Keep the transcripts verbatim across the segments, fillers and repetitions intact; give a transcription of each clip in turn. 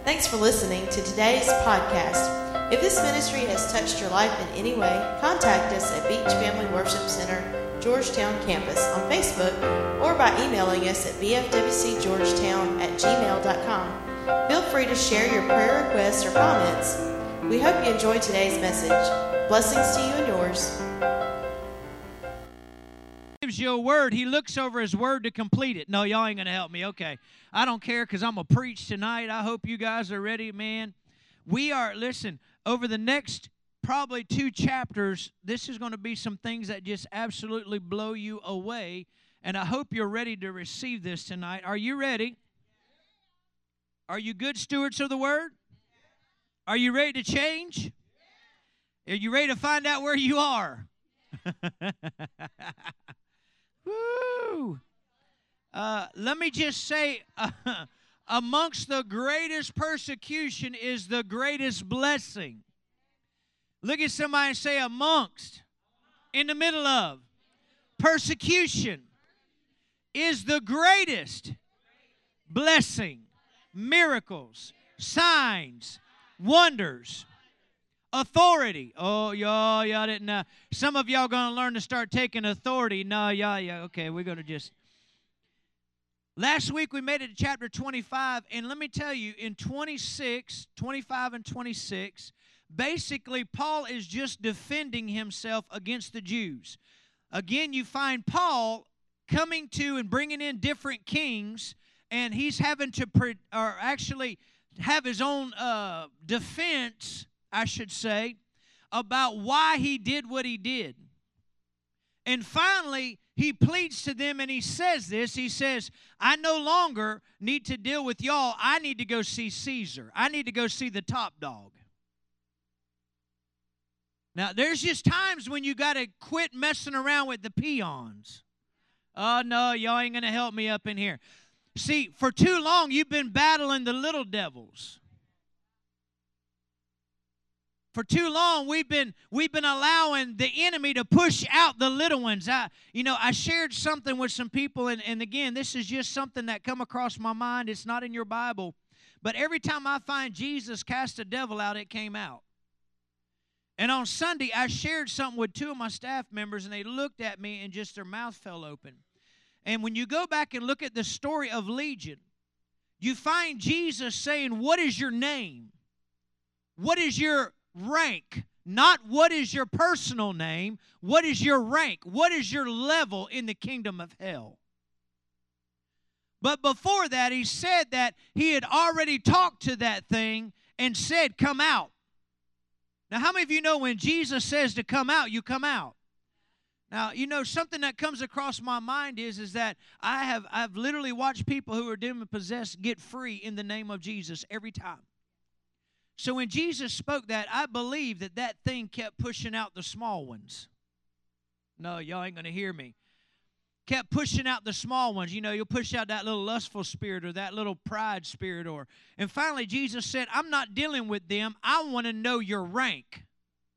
Thanks for listening to today's podcast. If this ministry has touched your life in any way, contact us at Beach Family Worship Center, Georgetown Campus on Facebook or by emailing us at b f w c georgetown at gmail dot com. Feel free to share your prayer requests or comments. We hope you enjoyed today's message. Blessings to you and yours. Gives you a word, he looks over his word to complete it. No, y'all ain't going to help me. Okay. I don't care because I'm going to preach tonight. I hope you guys are ready, man. We are, listen, over the next probably two chapters, this is going to be some things that just absolutely blow you away. And I hope you're ready to receive this tonight. Are you ready? Are you good stewards of the word? Are you ready to change? Are you ready to find out where you are? Woo! Uh, let me just say, uh, amongst the greatest persecution is the greatest blessing. Look at somebody and say, amongst, in the middle of, persecution is the greatest blessing, miracles, signs, wonders, authority. Oh, y'all, y'all didn't know. Some of y'all going to learn to start taking authority. No, y'all, yeah, okay, we're going to just. Last week we made it to chapter twenty-five, and let me tell you, in twenty-six, twenty-five and twenty-six, basically Paul is just defending himself against the Jews. Again, you find Paul coming to and bringing in different kings, and he's having to, pre- or actually have his own uh, defense, I should say, about why he did what he did. And finally, he pleads to them and he says this. He says, I no longer need to deal with y'all. I need to go see Caesar. I need to go see the top dog. Now, there's just times when you got to quit messing around with the peons. Oh, no, y'all ain't going to help me up in here. See, for too long, you've been battling the little devils. For too long, we've been we've been allowing the enemy to push out the little ones. I, you know, I shared something with some people, and, and again, this is just something that come across my mind. It's not in your Bible. But every time I find Jesus cast a devil out, it came out. And on Sunday, I shared something with two of my staff members, and they looked at me, and just their mouth fell open. And when you go back and look at the story of Legion, you find Jesus saying, what is your name? What is your rank? Not what is your personal name, what is your rank? What is your level in the kingdom of hell? But before that, he said that he had already talked to that thing and said, come out. Now, how many of you know when Jesus says to come out, you come out? Now, you know, something that comes across my mind is, is that I have I've literally watched people who are demon-possessed get free in the name of Jesus every time. So when Jesus spoke that, I believe that that thing kept pushing out the small ones. No, y'all ain't going to hear me. Kept pushing out the small ones. You know, you'll push out that little lustful spirit or that little pride spirit. or. And finally, Jesus said, I'm not dealing with them. I want to know your rank.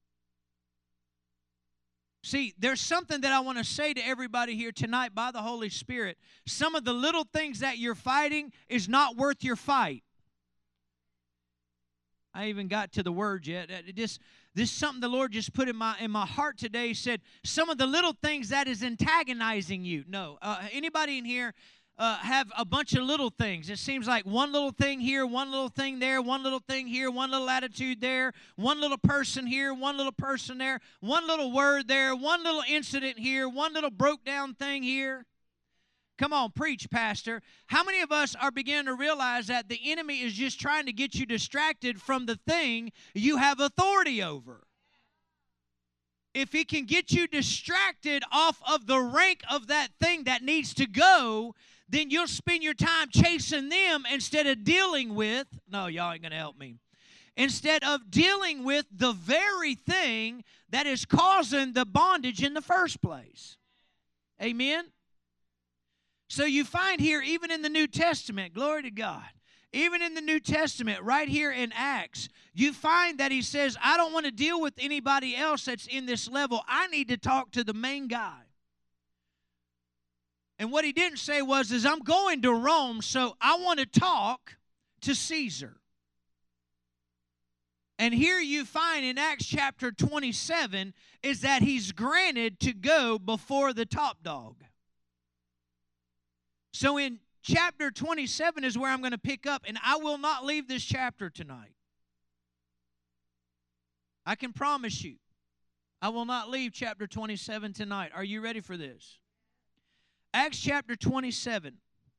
See, there's something that I want to say to everybody here tonight by the Holy Spirit. Some of the little things that you're fighting is not worth your fight. I even got to the word yet. It just, this is something the Lord just put in my in my heart today. He said, some of the little things that is antagonizing you. No. Uh, anybody in here uh, have a bunch of little things? It seems like one little thing here, one little thing there, one little thing here, one little attitude there, one little person here, one little person there, one little word there, one little incident here, one little broke down thing here. Come on, preach, Pastor. How many of us are beginning to realize that the enemy is just trying to get you distracted from the thing you have authority over? If he can get you distracted off of the rank of that thing that needs to go, then you'll spend your time chasing them instead of dealing with, no, y'all ain't going to help me, instead of dealing with the very thing that is causing the bondage in the first place. Amen? So you find here, even in the New Testament, glory to God, even in the New Testament, right here in Acts, you find that he says, I don't want to deal with anybody else that's in this level. I need to talk to the main guy. And what he didn't say was, is I'm going to Rome, so I want to talk to Caesar. And here you find in Acts chapter twenty-seven is that he's granted to go before the top dog. So in chapter twenty-seven is where I'm going to pick up, and I will not leave this chapter tonight. I can promise you, I will not leave chapter twenty-seven tonight. Are you ready for this? Acts chapter twenty-seven.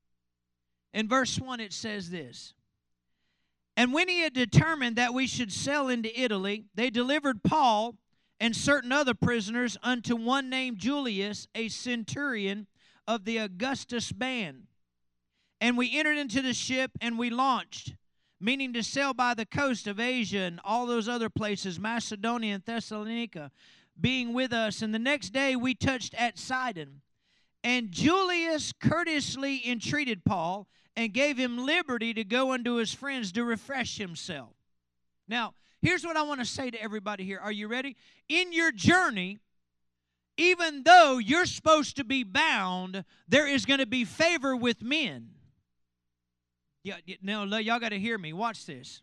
In verse one it says this. And when he had determined that we should sail into Italy, they delivered Paul and certain other prisoners unto one named Julius, a centurion of the Augustus band. And we entered into the ship, and we launched, meaning to sail by the coast of Asia and all those other places, Macedonia and Thessalonica, being with us. And the next day we touched at Sidon. And Julius courteously entreated Paul and gave him liberty to go unto his friends to refresh himself. Now, here's what I want to say to everybody here. Are you ready? In your journey, even though you're supposed to be bound, there is going to be favor with men. Yeah, no, y'all got to hear me. Watch this.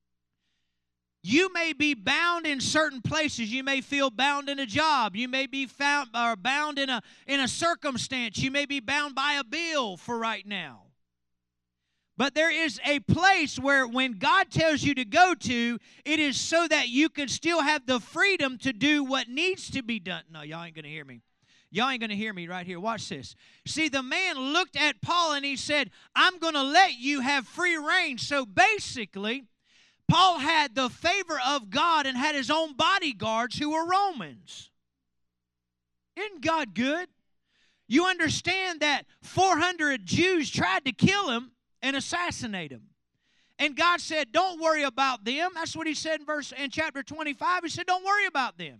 You may be bound in certain places. You may feel bound in a job. You may be found or bound in a in a circumstance. You may be bound by a bill for right now. But there is a place where when God tells you to go to, it is so that you can still have the freedom to do what needs to be done. No, y'all ain't going to hear me. Y'all ain't going to hear me right here. Watch this. See, the man looked at Paul and he said, I'm going to let you have free reign. So basically, Paul had the favor of God and had his own bodyguards who were Romans. Isn't God good? You understand that four hundred Jews tried to kill him and assassinate him. And God said, don't worry about them. That's what he said in verse in chapter twenty-five. He said, don't worry about them.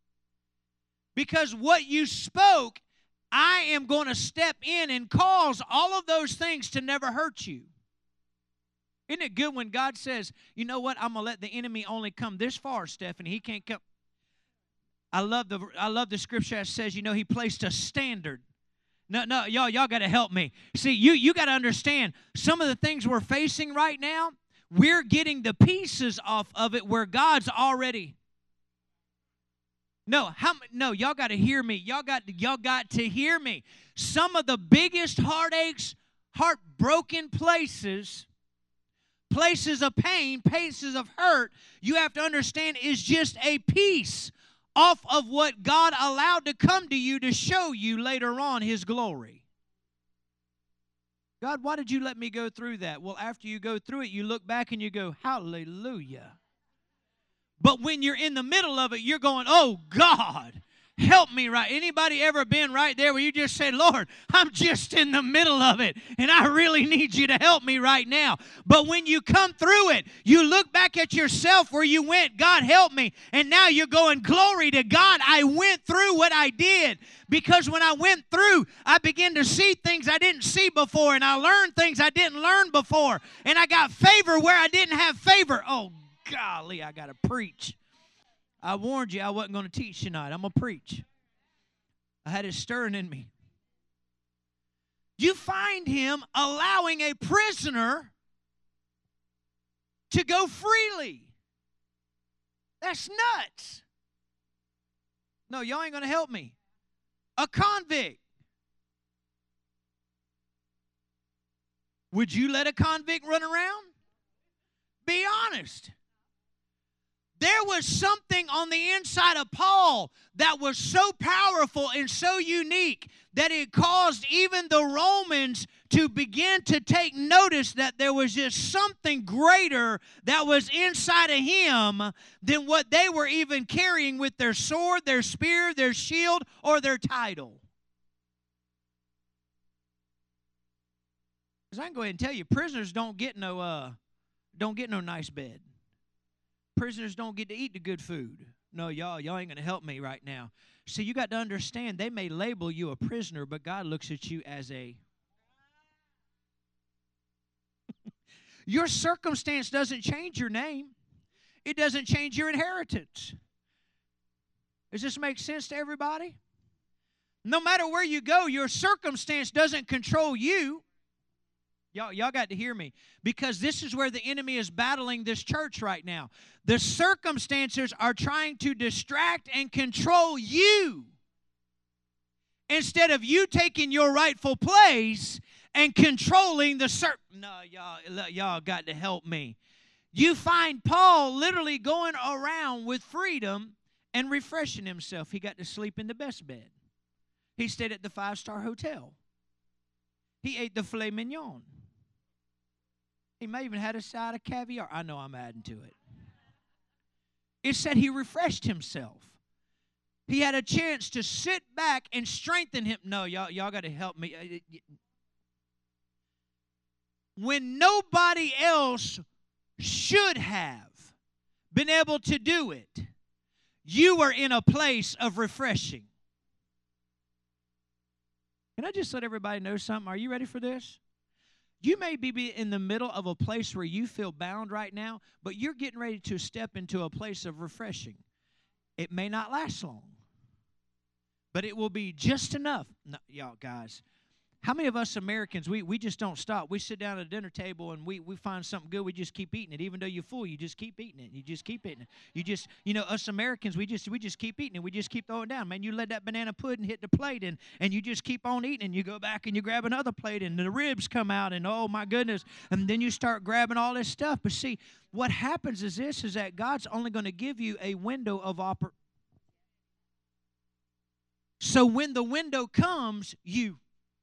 Because what you spoke, I am going to step in and cause all of those things to never hurt you. Isn't it good when God says, you know what, I'm going to let the enemy only come this far, Stephanie. He can't come. I love the I love the scripture that says, you know, he placed a standard. No, no, y'all, y'all got to help me. See, you, you got to understand, some of the things we're facing right now, we're getting the pieces off of it where God's already. No, how? No, y'all got to hear me. Y'all got, y'all got to hear me. Some of the biggest heartaches, heartbroken places, places of pain, places of hurt, you have to understand is just a piece off of what God allowed to come to you to show you later on His glory. God, why did you let me go through that? Well, after you go through it, you look back and you go, hallelujah. But when you're in the middle of it, you're going, oh, God, help me right. Anybody ever been right there where you just say, Lord, I'm just in the middle of it, and I really need you to help me right now. But when you come through it, you look back at yourself where you went, God, help me. And now you're going, glory to God, I went through what I did. Because when I went through, I began to see things I didn't see before, and I learned things I didn't learn before. And I got favor where I didn't have favor. Oh, golly, I got to preach. I warned you I wasn't going to teach tonight. I'm going to preach. I had it stirring in me. You find him allowing a prisoner to go freely. That's nuts. No, y'all ain't going to help me. A convict. Would you let a convict run around? Be honest. There was something on the inside of Paul that was so powerful and so unique that it caused even the Romans to begin to take notice that there was just something greater that was inside of him than what they were even carrying with their sword, their spear, their shield, or their title. Because I can go ahead and tell you, prisoners don't get no, uh, don't get no nice bed. Prisoners don't get to eat the good food. No, y'all, y'all ain't going to help me right now. See, you got to understand, they may label you a prisoner, but God looks at you as a... Your circumstance doesn't change your name. It doesn't change your inheritance. Does this make sense to everybody? No matter where you go, your circumstance doesn't control you. Y'all, y'all got to hear me, because this is where the enemy is battling this church right now. The circumstances are trying to distract and control you instead of you taking your rightful place and controlling the cir- No, y'all, y'all got to help me. You find Paul literally going around with freedom and refreshing himself. He got to sleep in the best bed. He stayed at the five-star hotel. He ate the filet mignon. He may even had a side of caviar. I know I'm adding to it. It said he refreshed himself. He had a chance to sit back and strengthen him. No, y'all, y'all got to help me. When nobody else should have been able to do it, you were in a place of refreshing. Can I just let everybody know something? Are you ready for this? You may be in the middle of a place where you feel bound right now, but you're getting ready to step into a place of refreshing. It may not last long, but it will be just enough. No, y'all guys, how many of us Americans, we, we just don't stop. We sit down at a dinner table and we, we find something good, we just keep eating it. Even though you're full, you just keep eating it. You just keep eating it. You just, you know, us Americans, we just we just keep eating it. We just keep throwing it down. Man, you let that banana pudding hit the plate and, and you just keep on eating, and you go back and you grab another plate and the ribs come out and oh my goodness. And then you start grabbing all this stuff. But see, what happens is this, is that God's only going to give you a window of opportunity. So when the window comes, you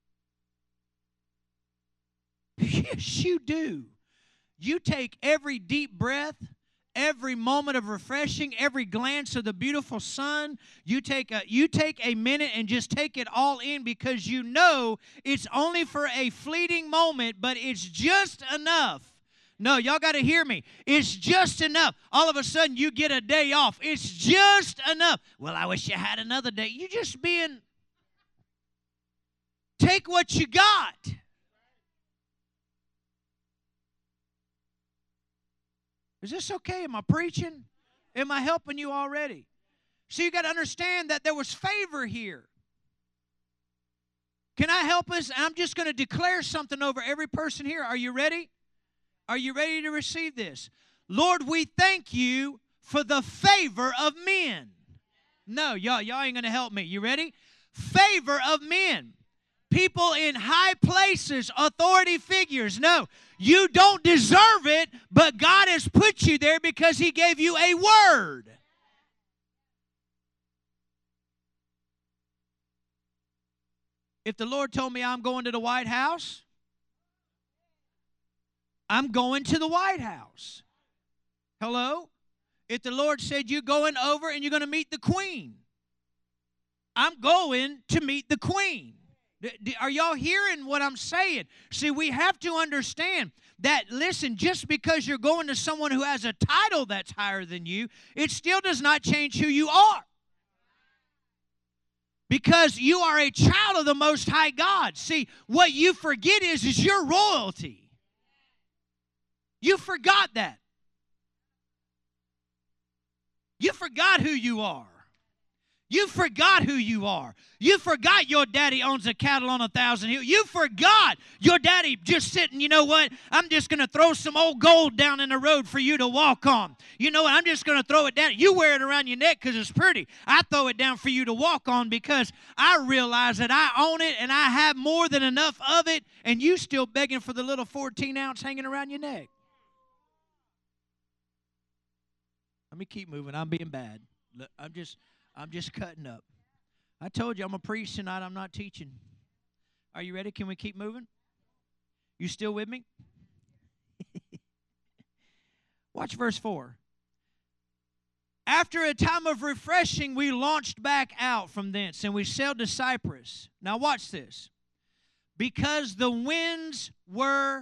Yes, you do. You take every deep breath, every moment of refreshing, every glance of the beautiful sun. You take a you take a minute and just take it all in, because you know it's only for a fleeting moment, but it's just enough. No, y'all got to hear me. It's just enough. All of a sudden, you get a day off. It's just enough. Well, I wish you had another day. You just being, take what you got. Is this okay? Am I preaching? Am I helping you already? So you got to understand that there was favor here. Can I help us? I'm just going to declare something over every person here. Are you ready? Are you ready to receive this? Lord, we thank you for the favor of men. No, y'all, y'all ain't going to help me. You ready? Favor of men. People in high places, authority figures. No, you don't deserve it, but God has put you there because He gave you a word. If the Lord told me I'm going to the White House, I'm going to the White House. Hello? If the Lord said you're going over and you're going to meet the Queen, I'm going to meet the Queen. Are y'all hearing what I'm saying? See, we have to understand that, listen, just because you're going to someone who has a title that's higher than you, it still does not change who you are. Because you are a child of the Most High God. See, what you forget is, is your royalty. You forgot that. You forgot who you are. You forgot who you are. You forgot your daddy owns a cattle on a thousand hills. You forgot your daddy just sitting, you know what? I'm just going to throw some old gold down in the road for you to walk on. You know what? I'm just going to throw it down. You wear it around your neck because it's pretty. I throw it down for you to walk on because I realize that I own it and I have more than enough of it, and you still begging for the little fourteen ounce hanging around your neck. Let me keep moving. I'm being bad. I'm just... I'm just cutting up. I told you I'm a priest tonight. I'm not teaching. Are you ready? Can we keep moving? You still with me? Watch verse four. After a time of refreshing, we launched back out from thence, and we sailed to Cyprus. Now watch this. Because the winds were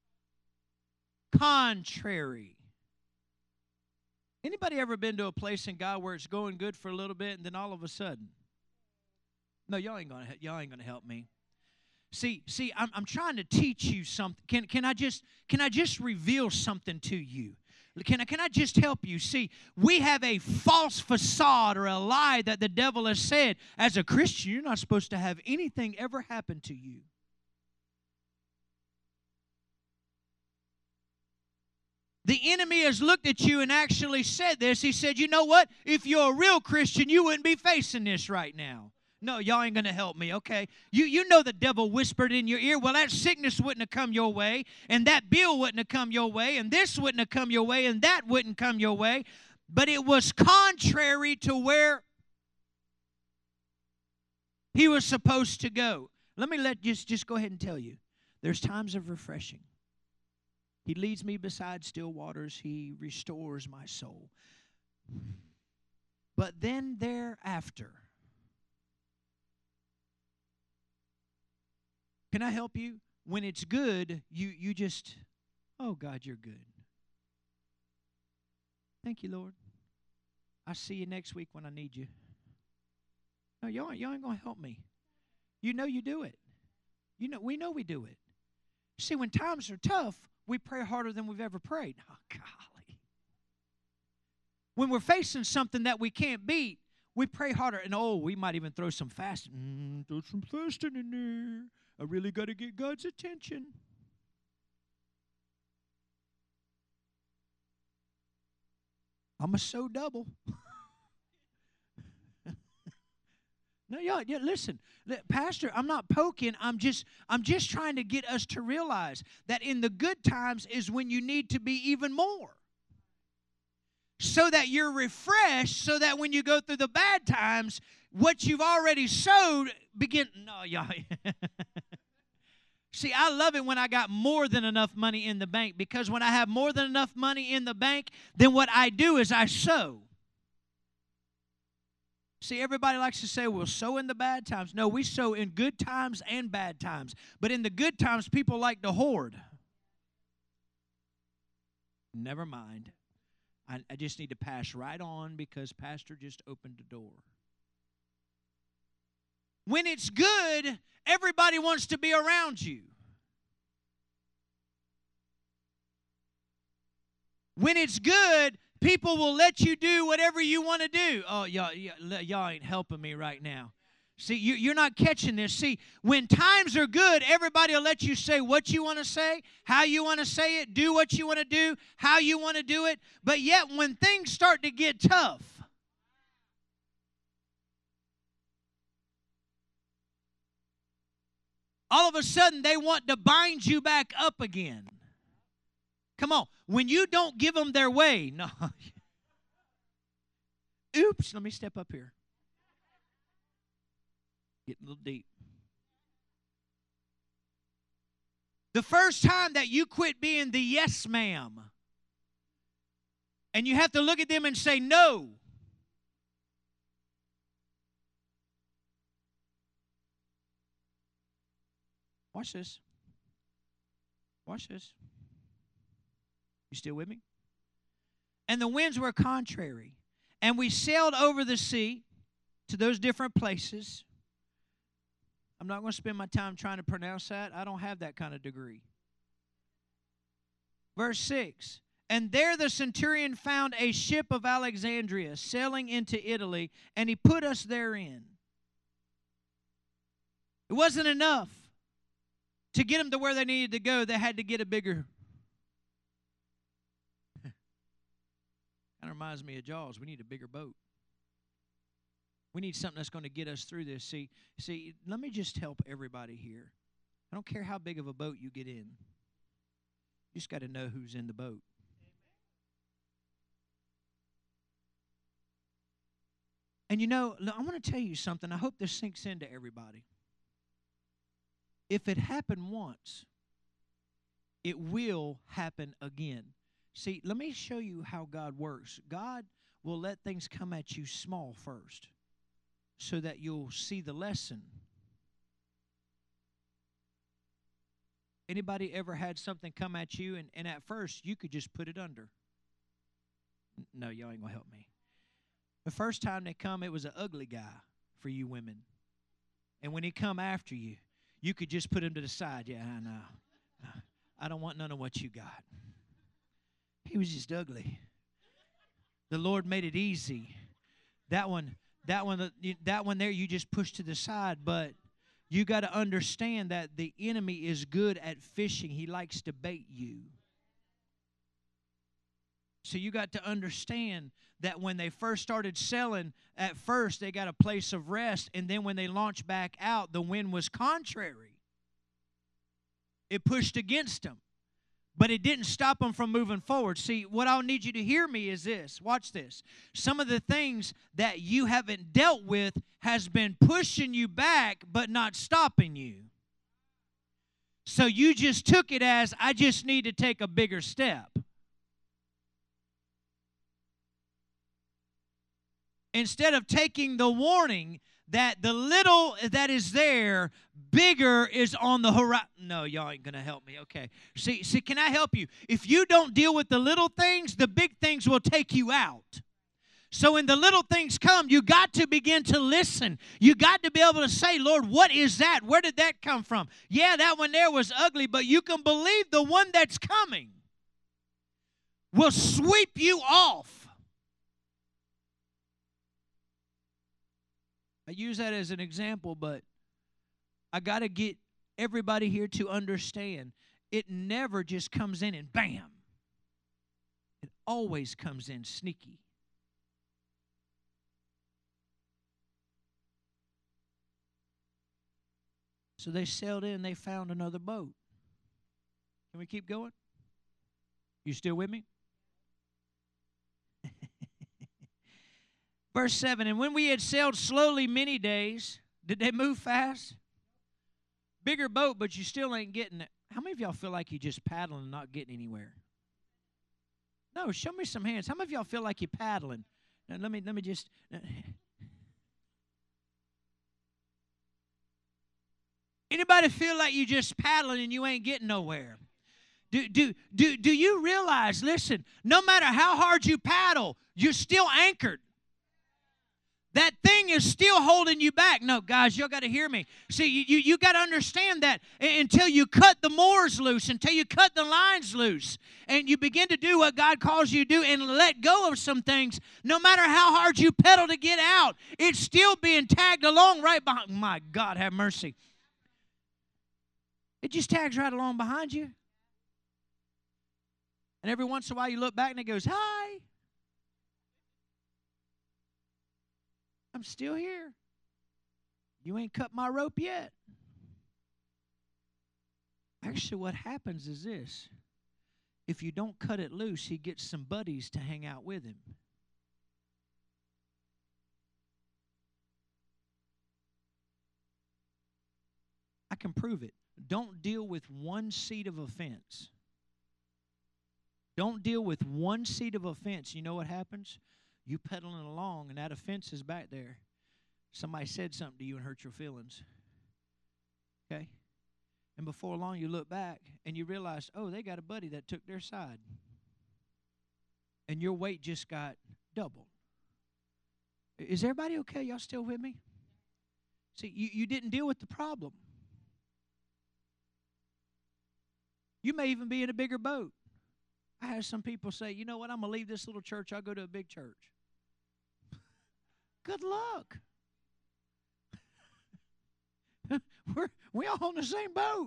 contrary. Anybody ever been to a place in God where it's going good for a little bit and then all of a sudden? No, y'all ain't gonna y'all ain't gonna help me. See, see, I'm I'm trying to teach you something. Can can I just can I just reveal something to you? Can I can I just help you? See, we have a false facade or a lie that the devil has said. As a Christian, you're not supposed to have anything ever happen to you. The enemy has looked at you and actually said this. He said, you know what? If you're a real Christian, you wouldn't be facing this right now. No, y'all ain't going to help me, okay? You you know the devil whispered in your ear, well, that sickness wouldn't have come your way, and that bill wouldn't have come your way, and this wouldn't have come your way, and that wouldn't come your way. But it was contrary to where he was supposed to go. Let me let just, just go ahead and tell you. There's times of refreshing. He leads me beside still waters. He restores my soul. But then thereafter, can I help you? When it's good, you, you just, oh, God, you're good. Thank you, Lord. I'll see you next week when I need you. No, y'all, y'all ain't going to help me. You know you do it. You know, we know we do it. See, when times are tough, we pray harder than we've ever prayed. Oh, golly. When we're facing something that we can't beat, we pray harder. And, oh, we might even throw some fasting. Mm, throw some fasting in there. I really got to get God's attention. I'm a sow double. No, y'all, yeah, listen, Pastor, I'm not poking. I'm just, I'm just trying to get us to realize that in the good times is when you need to be even more. So that you're refreshed, so that when you go through the bad times, what you've already sowed begin. No, y'all. See, I love it when I got more than enough money in the bank, because when I have more than enough money in the bank, then what I do is I sow. See, everybody likes to say, well, sow in the bad times. No, we sow in good times and bad times. But in the good times, people like to hoard. Never mind. I, I just need to pass right on because Pastor just opened the door. When it's good, everybody wants to be around you. When it's good, people will let you do whatever you want to do. Oh, y'all, y'all ain't helping me right now. See, you, you're not catching this. See, when times are good, everybody will let you say what you want to say, how you want to say it, do what you want to do, how you want to do it. But yet, when things start to get tough, all of a sudden, they want to bind you back up again. Come on. When you don't give them their way, no. Oops, let me step up here. Getting a little deep. The first time that you quit being the yes ma'am, and you have to look at them and say no. Watch this. Watch this. You still with me? And the winds were contrary. And we sailed over the sea to those different places. I'm not going to spend my time trying to pronounce that. I don't have that kind of degree. Verse six. And there the centurion found a ship of Alexandria sailing into Italy, and he put us therein. It wasn't enough to get them to where they needed to go. They had to get a bigger. Kind of reminds me of Jaws. We need a bigger boat. We need something that's going to get us through this. See, see, let me just help everybody here. I don't care how big of a boat you get in. You just got to know who's in the boat. And you know, I want to tell you something. I hope this sinks into everybody. If it happened once, it will happen again. See, let me show you how God works. God will let things come at you small first so that you'll see the lesson. Anybody ever had something come at you and, and at first you could just put it under? No, y'all ain't going to help me. The first time they come, it was an ugly guy for you women. And when he come after you, you could just put him to the side. Yeah, I know. I don't want none of what you got. He was just ugly. The Lord made it easy. That one, that one, that one there, you just push to the side. But you got to understand that the enemy is good at fishing. He likes to bait you. So you got to understand that when they first started selling, at first they got a place of rest, and then when they launched back out, the wind was contrary. It pushed against them, but it didn't stop them from moving forward. See, what I'll need you to hear me is this. Watch this. Some of the things that you haven't dealt with has been pushing you back, but not stopping you. So you just took it as, I just need to take a bigger step. Instead of taking the warning that the little that is there, bigger is on the horizon. No, y'all ain't going to help me. Okay. See, see, can I help you? If you don't deal with the little things, the big things will take you out. So when the little things come, you got to begin to listen. You got to be able to say, Lord, what is that? Where did that come from? Yeah, that one there was ugly, but you can believe the one that's coming will sweep you off. I use that as an example, but I got to get everybody here to understand it never just comes in and bam. It always comes in sneaky. So they sailed in, they found another boat. Can we keep going? You still with me? Verse seven, and when we had sailed slowly many days, did they move fast? Bigger boat, but you still ain't getting it. How many of y'all feel like you're just paddling and not getting anywhere? No, show me some hands. How many of y'all feel like you're paddling? Now, let me, let me just... Anybody feel like you just paddling and you ain't getting nowhere? Do, do, do, do you realize, listen, no matter how hard you paddle, you're still anchored. That thing is still holding you back. No, guys, y'all got to hear me. See, you, you, you got to understand that until you cut the moors loose, until you cut the lines loose, and you begin to do what God calls you to do and let go of some things, no matter how hard you pedal to get out, it's still being tagged along right behind. My God, have mercy. It just tags right along behind you. And every once in a while you look back and it goes, hi. I'm still here. You ain't cut my rope yet. Actually, what happens is this. If you don't cut it loose, he gets some buddies to hang out with him. I can prove it. Don't deal with one seed of offense. Don't deal with one seed of offense. You know what happens? You pedaling along, and that offense is back there. Somebody said something to you and hurt your feelings. Okay? And before long, you look back, and you realize, oh, they got a buddy that took their side. And your weight just got doubled. Is everybody okay? Y'all still with me? See, you, you didn't deal with the problem. You may even be in a bigger boat. I had some people say, you know what, I'm going to leave this little church. I'll go to a big church. Good luck. We're we all on the same boat.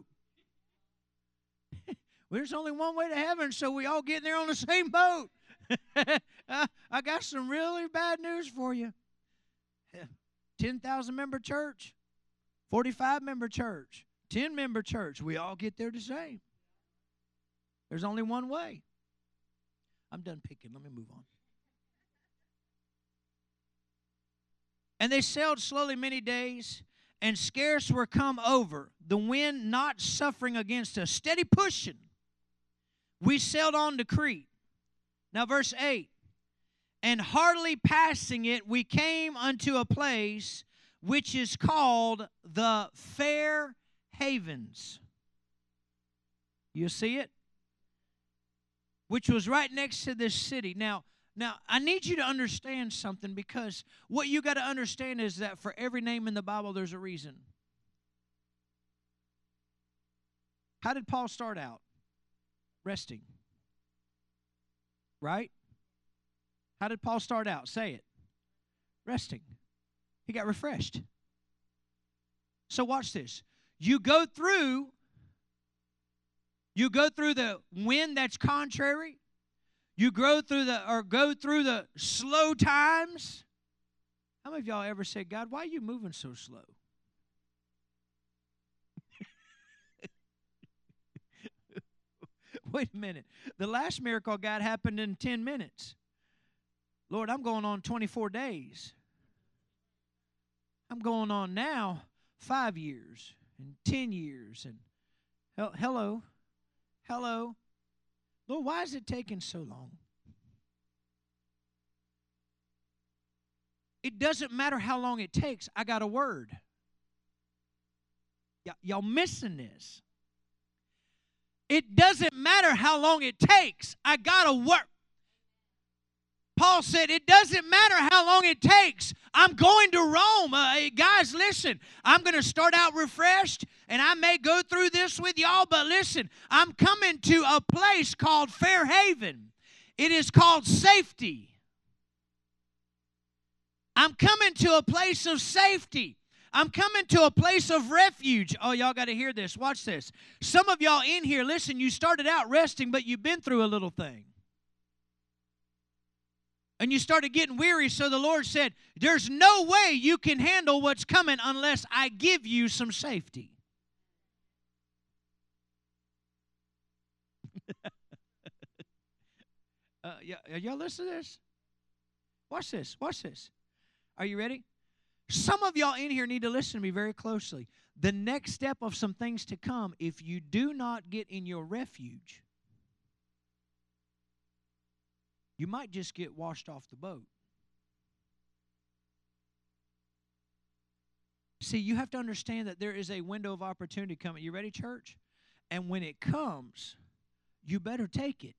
There's only one way to heaven, so we all get there on the same boat. uh, I got some really bad news for you. ten thousand member church, forty-five member church, ten member church. We all get there the same. There's only one way. I'm done picking. Let me move on. And they sailed slowly many days, and scarce were come over, the wind not suffering against us, steady pushing. We sailed on to Crete. Now verse eight. And hardly passing it, we came unto a place which is called the Fair Havens. You see it? Which was right next to this city. Now, now I need you to understand something, because what you got to understand is that for every name in the Bible, there's a reason. How did Paul start out? Resting. Right? How did Paul start out? Say it. Resting. He got refreshed. So watch this. You go through You go through the wind that's contrary. You grow through the, or go through the slow times. How many of y'all ever said, God, why are you moving so slow? Wait a minute. The last miracle God happened in ten minutes. Lord, I'm going on twenty-four days. I'm going on now five years and ten years. And hello, hello. Lord, why is it taking so long? It doesn't matter how long it takes. I got a word. Y- y'all missing this. It doesn't matter how long it takes. I got a word. Paul said, it doesn't matter how long it takes. I'm going to Rome. Uh, guys, listen, I'm going to start out refreshed, and I may go through this with y'all, but listen, I'm coming to a place called Fair Haven. It is called safety. I'm coming to a place of safety. I'm coming to a place of refuge. Oh, y'all got to hear this. Watch this. Some of y'all in here, listen, you started out resting, but you've been through a little thing. And you started getting weary, so the Lord said, there's no way you can handle what's coming unless I give you some safety. uh, y- y'all listen to this? Watch this. Watch this. Are you ready? Some of y'all in here need to listen to me very closely. The next step of some things to come, if you do not get in your refuge, you might just get washed off the boat. See, you have to understand that there is a window of opportunity coming. You ready, church? And when it comes, you better take it.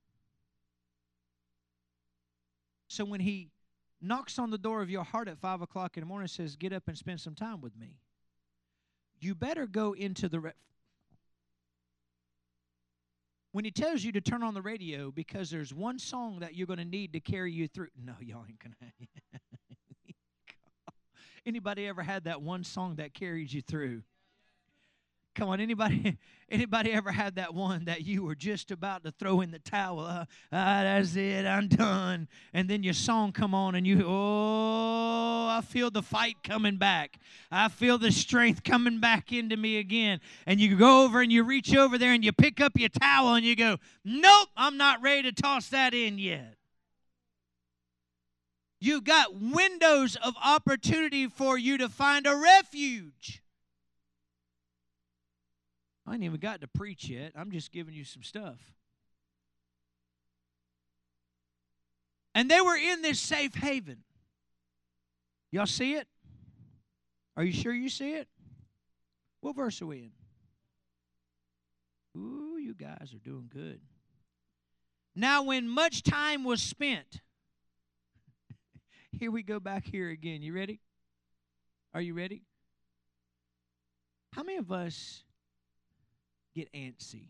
So when he knocks on the door of your heart at five o'clock in the morning and says, get up and spend some time with me, you better go into the... Re- When he tells you to turn on the radio because there's one song that you're going to need to carry you through. No, y'all ain't going to. Anybody ever had that one song that carries you through? Come on, anybody anybody ever had that one that you were just about to throw in the towel? Uh, ah, that's it, I'm done. And then your song come on and you, oh, I feel the fight coming back. I feel the strength coming back into me again. And you go over and you reach over there and you pick up your towel and you go, nope, I'm not ready to toss that in yet. You've got windows of opportunity for you to find a refuge. I ain't even got to preach yet. I'm just giving you some stuff. And they were in this safe haven. Y'all see it? Are you sure you see it? What verse are we in? Ooh, you guys are doing good. Now, when much time was spent, here we go back here again. You ready? Are you ready? How many of us get antsy?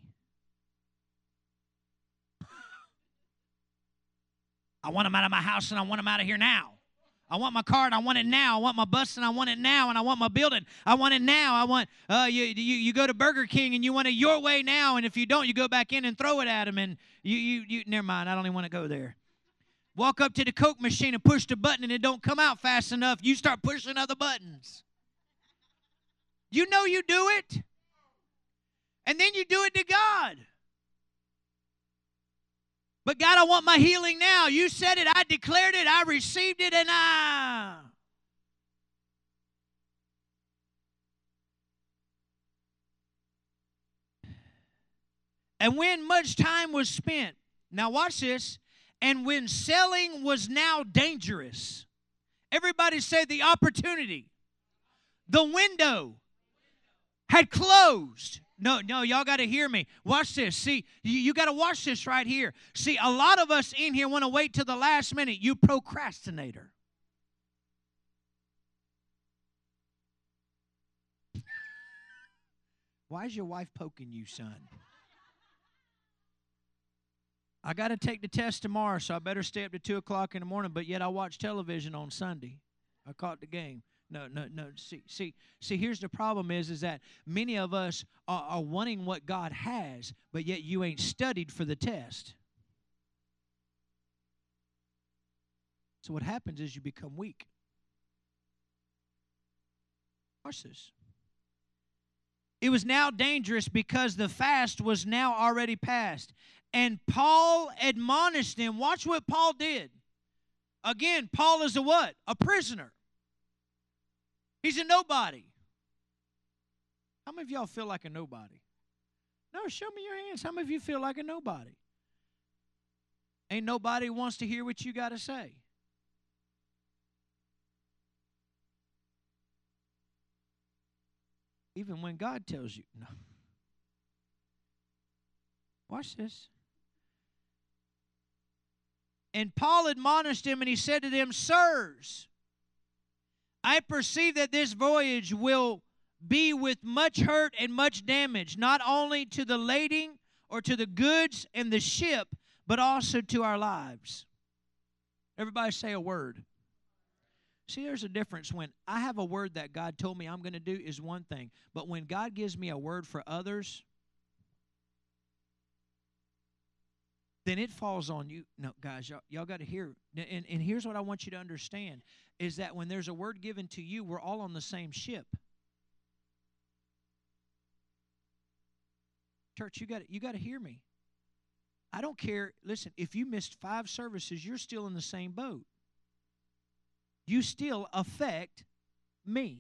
I want them out of my house and I want them out of here now. I want my car and I want it now. I want my bus and I want it now. And I want my building. I want it now. I want, uh, you, you, you go to Burger King and you want it your way now. And if you don't, you go back in and throw it at them. And you, you, you never mind. I don't even want to go there. Walk up to the Coke machine and push the button and it don't come out fast enough. You start pushing other buttons. You know you do it. And then you do it to God. But God, I want my healing now. You said it. I declared it. I received it. And I... And when much time was spent. Now watch this. And when selling was now dangerous. Everybody say the opportunity. The window had closed. No, no, y'all got to hear me. Watch this. See, you, you got to watch this right here. See, a lot of us in here want to wait till the last minute. You procrastinator. Why is your wife poking you, son? I got to take the test tomorrow, so I better stay up to two o'clock in the morning, but yet I watch television on Sunday. I caught the game. No, no, no. See, see, see. Here's the problem: is is that many of us are, are wanting what God has, but yet you ain't studied for the test. So what happens is you become weak. Watch this. It was now dangerous because the fast was now already past. And Paul admonished them. Watch what Paul did. Again, Paul is a what? A prisoner. He's a nobody. How many of y'all feel like a nobody? No, show me your hands. How many of you feel like a nobody? Ain't nobody wants to hear what you got to say. Even when God tells you, no. Watch this. And Paul admonished him, and he said to them, Sirs, I perceive that this voyage will be with much hurt and much damage, not only to the lading or to the goods and the ship, but also to our lives. Everybody say a word. See, there's a difference. When I have a word that God told me I'm going to do is one thing. But when God gives me a word for others, then it falls on you. No, guys, y'all, y'all got to hear. And, and here's what I want you to understand, is that when there's a word given to you, we're all on the same ship. Church, you got you got to hear me. I don't care. Listen, if you missed five services, you're still in the same boat. You still affect me.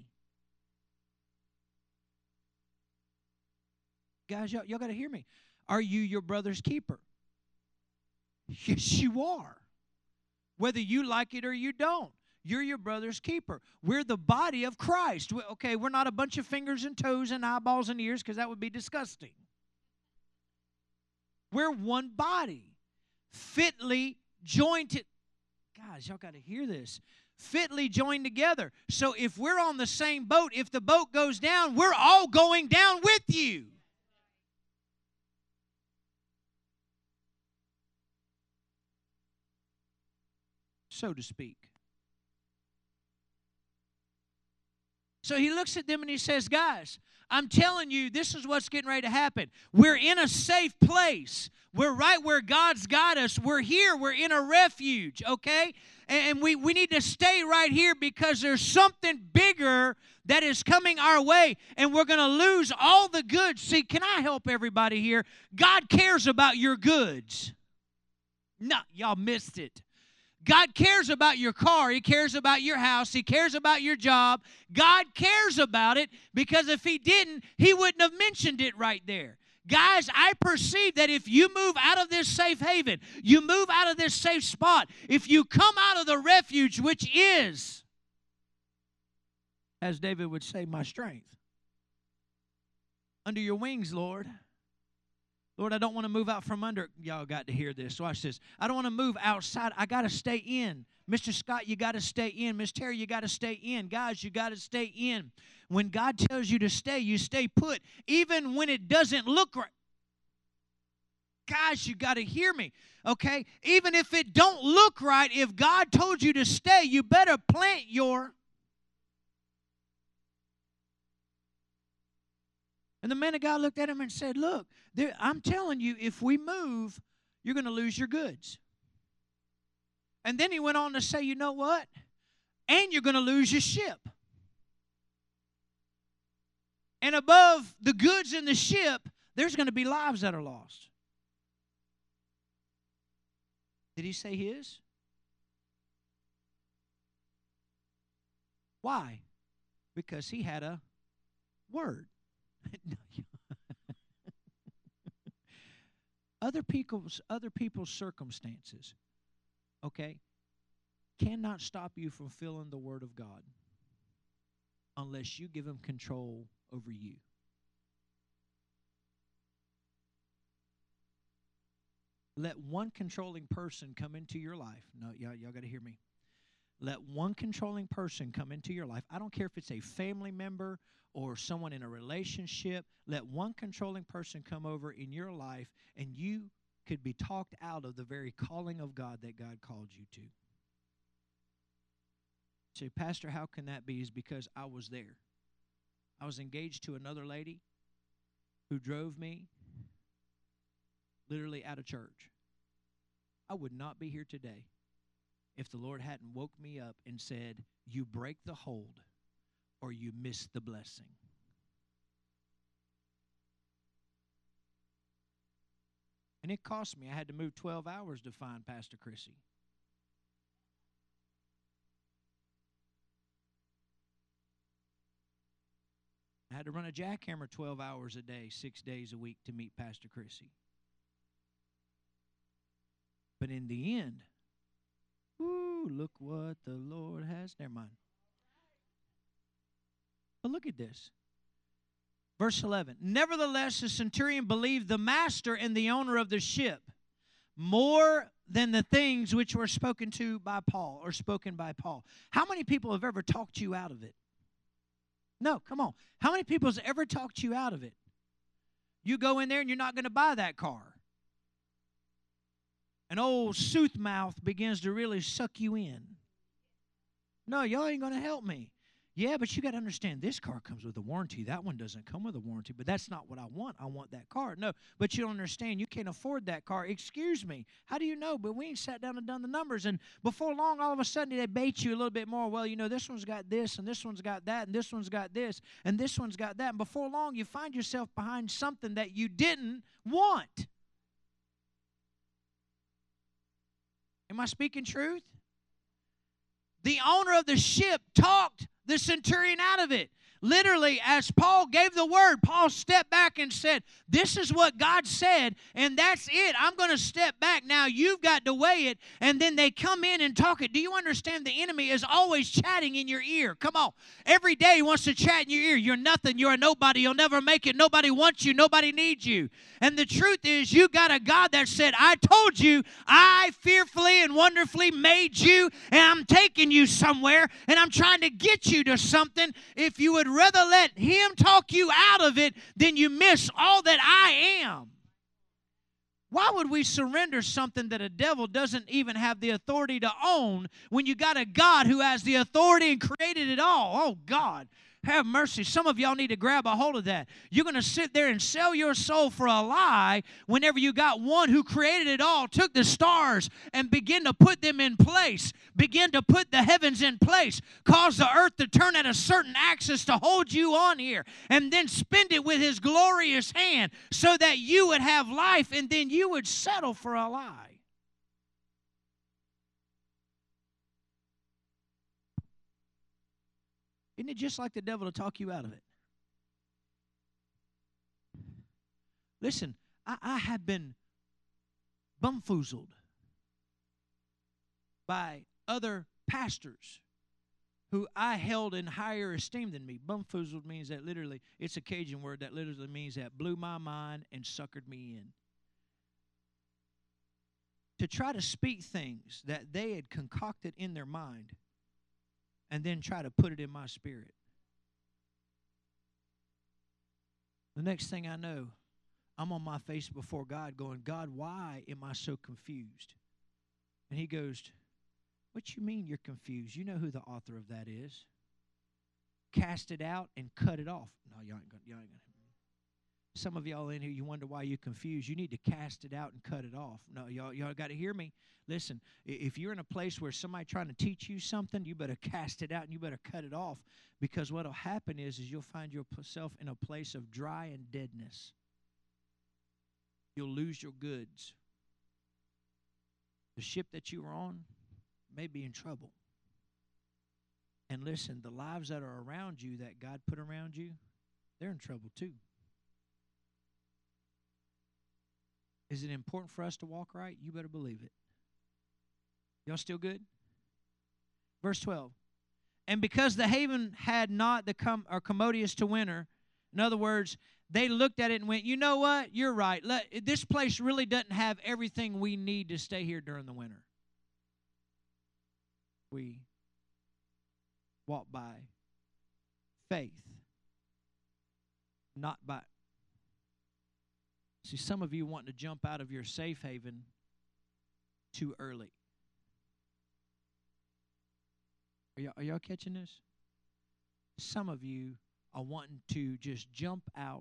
Guys, y'all, y'all got to hear me. Are you your brother's keeper? Yes, you are. Whether you like it or you don't, you're your brother's keeper. We're the body of Christ. We, okay, we're not a bunch of fingers and toes and eyeballs and ears, because that would be disgusting. We're one body, fitly joined. Guys, y'all got to hear this. Fitly joined together. So if we're on the same boat, if the boat goes down, we're all going down with you. So to speak. So he looks at them and he says, guys, I'm telling you, this is what's getting ready to happen. We're in a safe place. We're right where God's got us. We're here. We're in a refuge, okay? And we, we need to stay right here because there's something bigger that is coming our way, and we're going to lose all the goods. See, can I help everybody here? God cares about your goods. No, y'all missed it. God cares about your car. He cares about your house. He cares about your job. God cares about it, because if He didn't, He wouldn't have mentioned it right there. Guys, I perceive that if you move out of this safe haven, you move out of this safe spot, if you come out of the refuge, which is, as David would say, my strength, under your wings, Lord. Lord, I don't want to move out from under. Y'all got to hear this. Watch this. I don't want to move outside. I got to stay in. Mister Scott, you got to stay in. Miss Terry, you got to stay in. Guys, you got to stay in. When God tells you to stay, you stay put, even when it doesn't look right. Guys, you got to hear me, okay? Even if it don't look right, if God told you to stay, you better plant your. And the man of God looked at him and said, look, there, I'm telling you, if we move, you're going to lose your goods. And then he went on to say, you know what? And you're going to lose your ship. And above the goods in the ship, there's going to be lives that are lost. Did he say his? Why? Because he had a word. other people's other people's circumstances, okay, cannot stop you from feeling the word of God unless you give them control over you. Let one controlling person come into your life. No, y'all, y'all got to hear me. Let one controlling person come into your life. I don't care if it's a family member or someone in a relationship. Let one controlling person come over in your life, and you could be talked out of the very calling of God that God called you to. Say, Pastor, how can that be? Is because I was there. I was engaged to another lady who drove me literally out of church. I would not be here today if the Lord hadn't woke me up and said, you break the hold or you miss the blessing. And it cost me. I had to move twelve hours to find Pastor Chrissy. I had to run a jackhammer twelve hours a day, six days a week to meet Pastor Chrissy. But in the end, whoo, look what the Lord has. Never mind. But look at this. Verse eleven, nevertheless, the centurion believed the master and the owner of the ship more than the things which were spoken to by Paul or spoken by Paul. How many people have ever talked you out of it? No, come on. How many people has ever talked you out of it? You go in there and you're not going to buy that car. An old sooth mouth begins to really suck you in. No, y'all ain't going to help me. Yeah, but you got to understand, this car comes with a warranty. That one doesn't come with a warranty, but that's not what I want. I want that car. No, but you don't understand. You can't afford that car. Excuse me. How do you know? But we ain't sat down and done the numbers. And before long, all of a sudden, they bait you a little bit more. Well, you know, this one's got this, and this one's got that, and this one's got this, and this one's got that. And before long, you find yourself behind something that you didn't want. Am I speaking truth? The owner of the ship talked the centurion out of it. Literally, as Paul gave the word, Paul stepped back and said, this is what God said, and that's it. I'm going to step back. Now, you've got to weigh it, and then they come in and talk it. Do you understand the enemy is always chatting in your ear? Come on. Every day he wants to chat in your ear. You're nothing. You're a nobody. You'll never make it. Nobody wants you. Nobody needs you. And the truth is, you got a God that said, I told you, I fearfully and wonderfully made you, and I'm taking you somewhere, and I'm trying to get you to something. If you would rather let him talk you out of it than you miss all that I am. Why would we surrender something that a devil doesn't even have the authority to own when you got a God who has the authority and created it all? Oh, God. Have mercy. Some of y'all need to grab a hold of that. You're going to sit there and sell your soul for a lie whenever you got one who created it all, took the stars and began to put them in place, begin to put the heavens in place, cause the earth to turn at a certain axis to hold you on here, and then spin it with his glorious hand so that you would have life, and then you would settle for a lie. Isn't it just like the devil to talk you out of it? Listen, I, I have been bumfoozled by other pastors who I held in higher esteem than me. Bumfoozled means that literally, it's a Cajun word that literally means that blew my mind and suckered me in. To try to speak things that they had concocted in their mind and then try to put it in my spirit. The next thing I know, I'm on my face before God going, God, why am I so confused? And he goes, what you mean you're confused? You know who the author of that is. Cast it out and cut it off. No, y'all ain't gonna, y'all ain't gonna. Some of y'all in here, you wonder why you're confused. You need to cast it out and cut it off. No, y'all, y'all got to hear me. Listen, if you're in a place where somebody trying to teach you something, you better cast it out and you better cut it off, because what will happen is, is you'll find yourself in a place of dry and deadness. You'll lose your goods. The ship that you were on may be in trouble. And listen, the lives that are around you that God put around you, they're in trouble too. Is it important for us to walk right? You better believe it. Y'all still good? Verse twelve. And because the haven had not the com- or commodious to winter, in other words, they looked at it and went, you know what? You're right. Let, this place really doesn't have everything we need to stay here during the winter. We walk by faith, not by... See, some of you want to jump out of your safe haven too early. Are y'all, are y'all catching this? Some of you are wanting to just jump out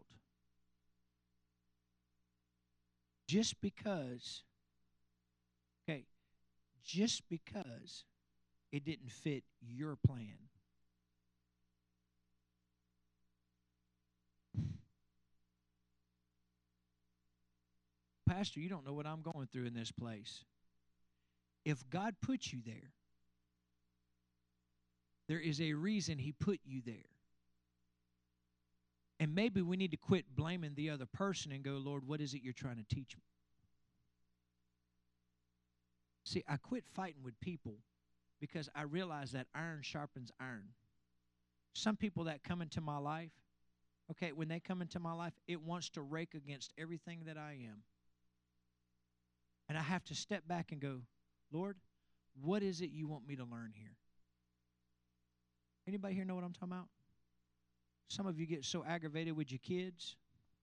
just because, okay, just because it didn't fit your plan. Pastor, you don't know what I'm going through in this place. If God put you there, there is a reason He put you there. And maybe we need to quit blaming the other person and go, Lord, what is it you're trying to teach me? See, I quit fighting with people because I realize that iron sharpens iron. Some people that come into my life, okay, when they come into my life, it wants to rake against everything that I am. And I have to step back and go, Lord, what is it you want me to learn here? Anybody here know what I'm talking about? Some of you get so aggravated with your kids,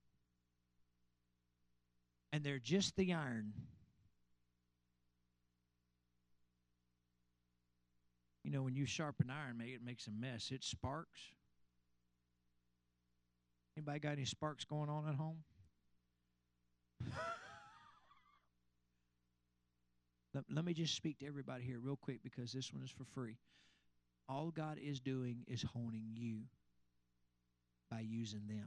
and they're just the iron. You know, when you sharpen iron, it makes a mess. It sparks. Anybody got any sparks going on at home? let, let me just speak to everybody here real quick because this one is for free. All God is doing is honing you by using them.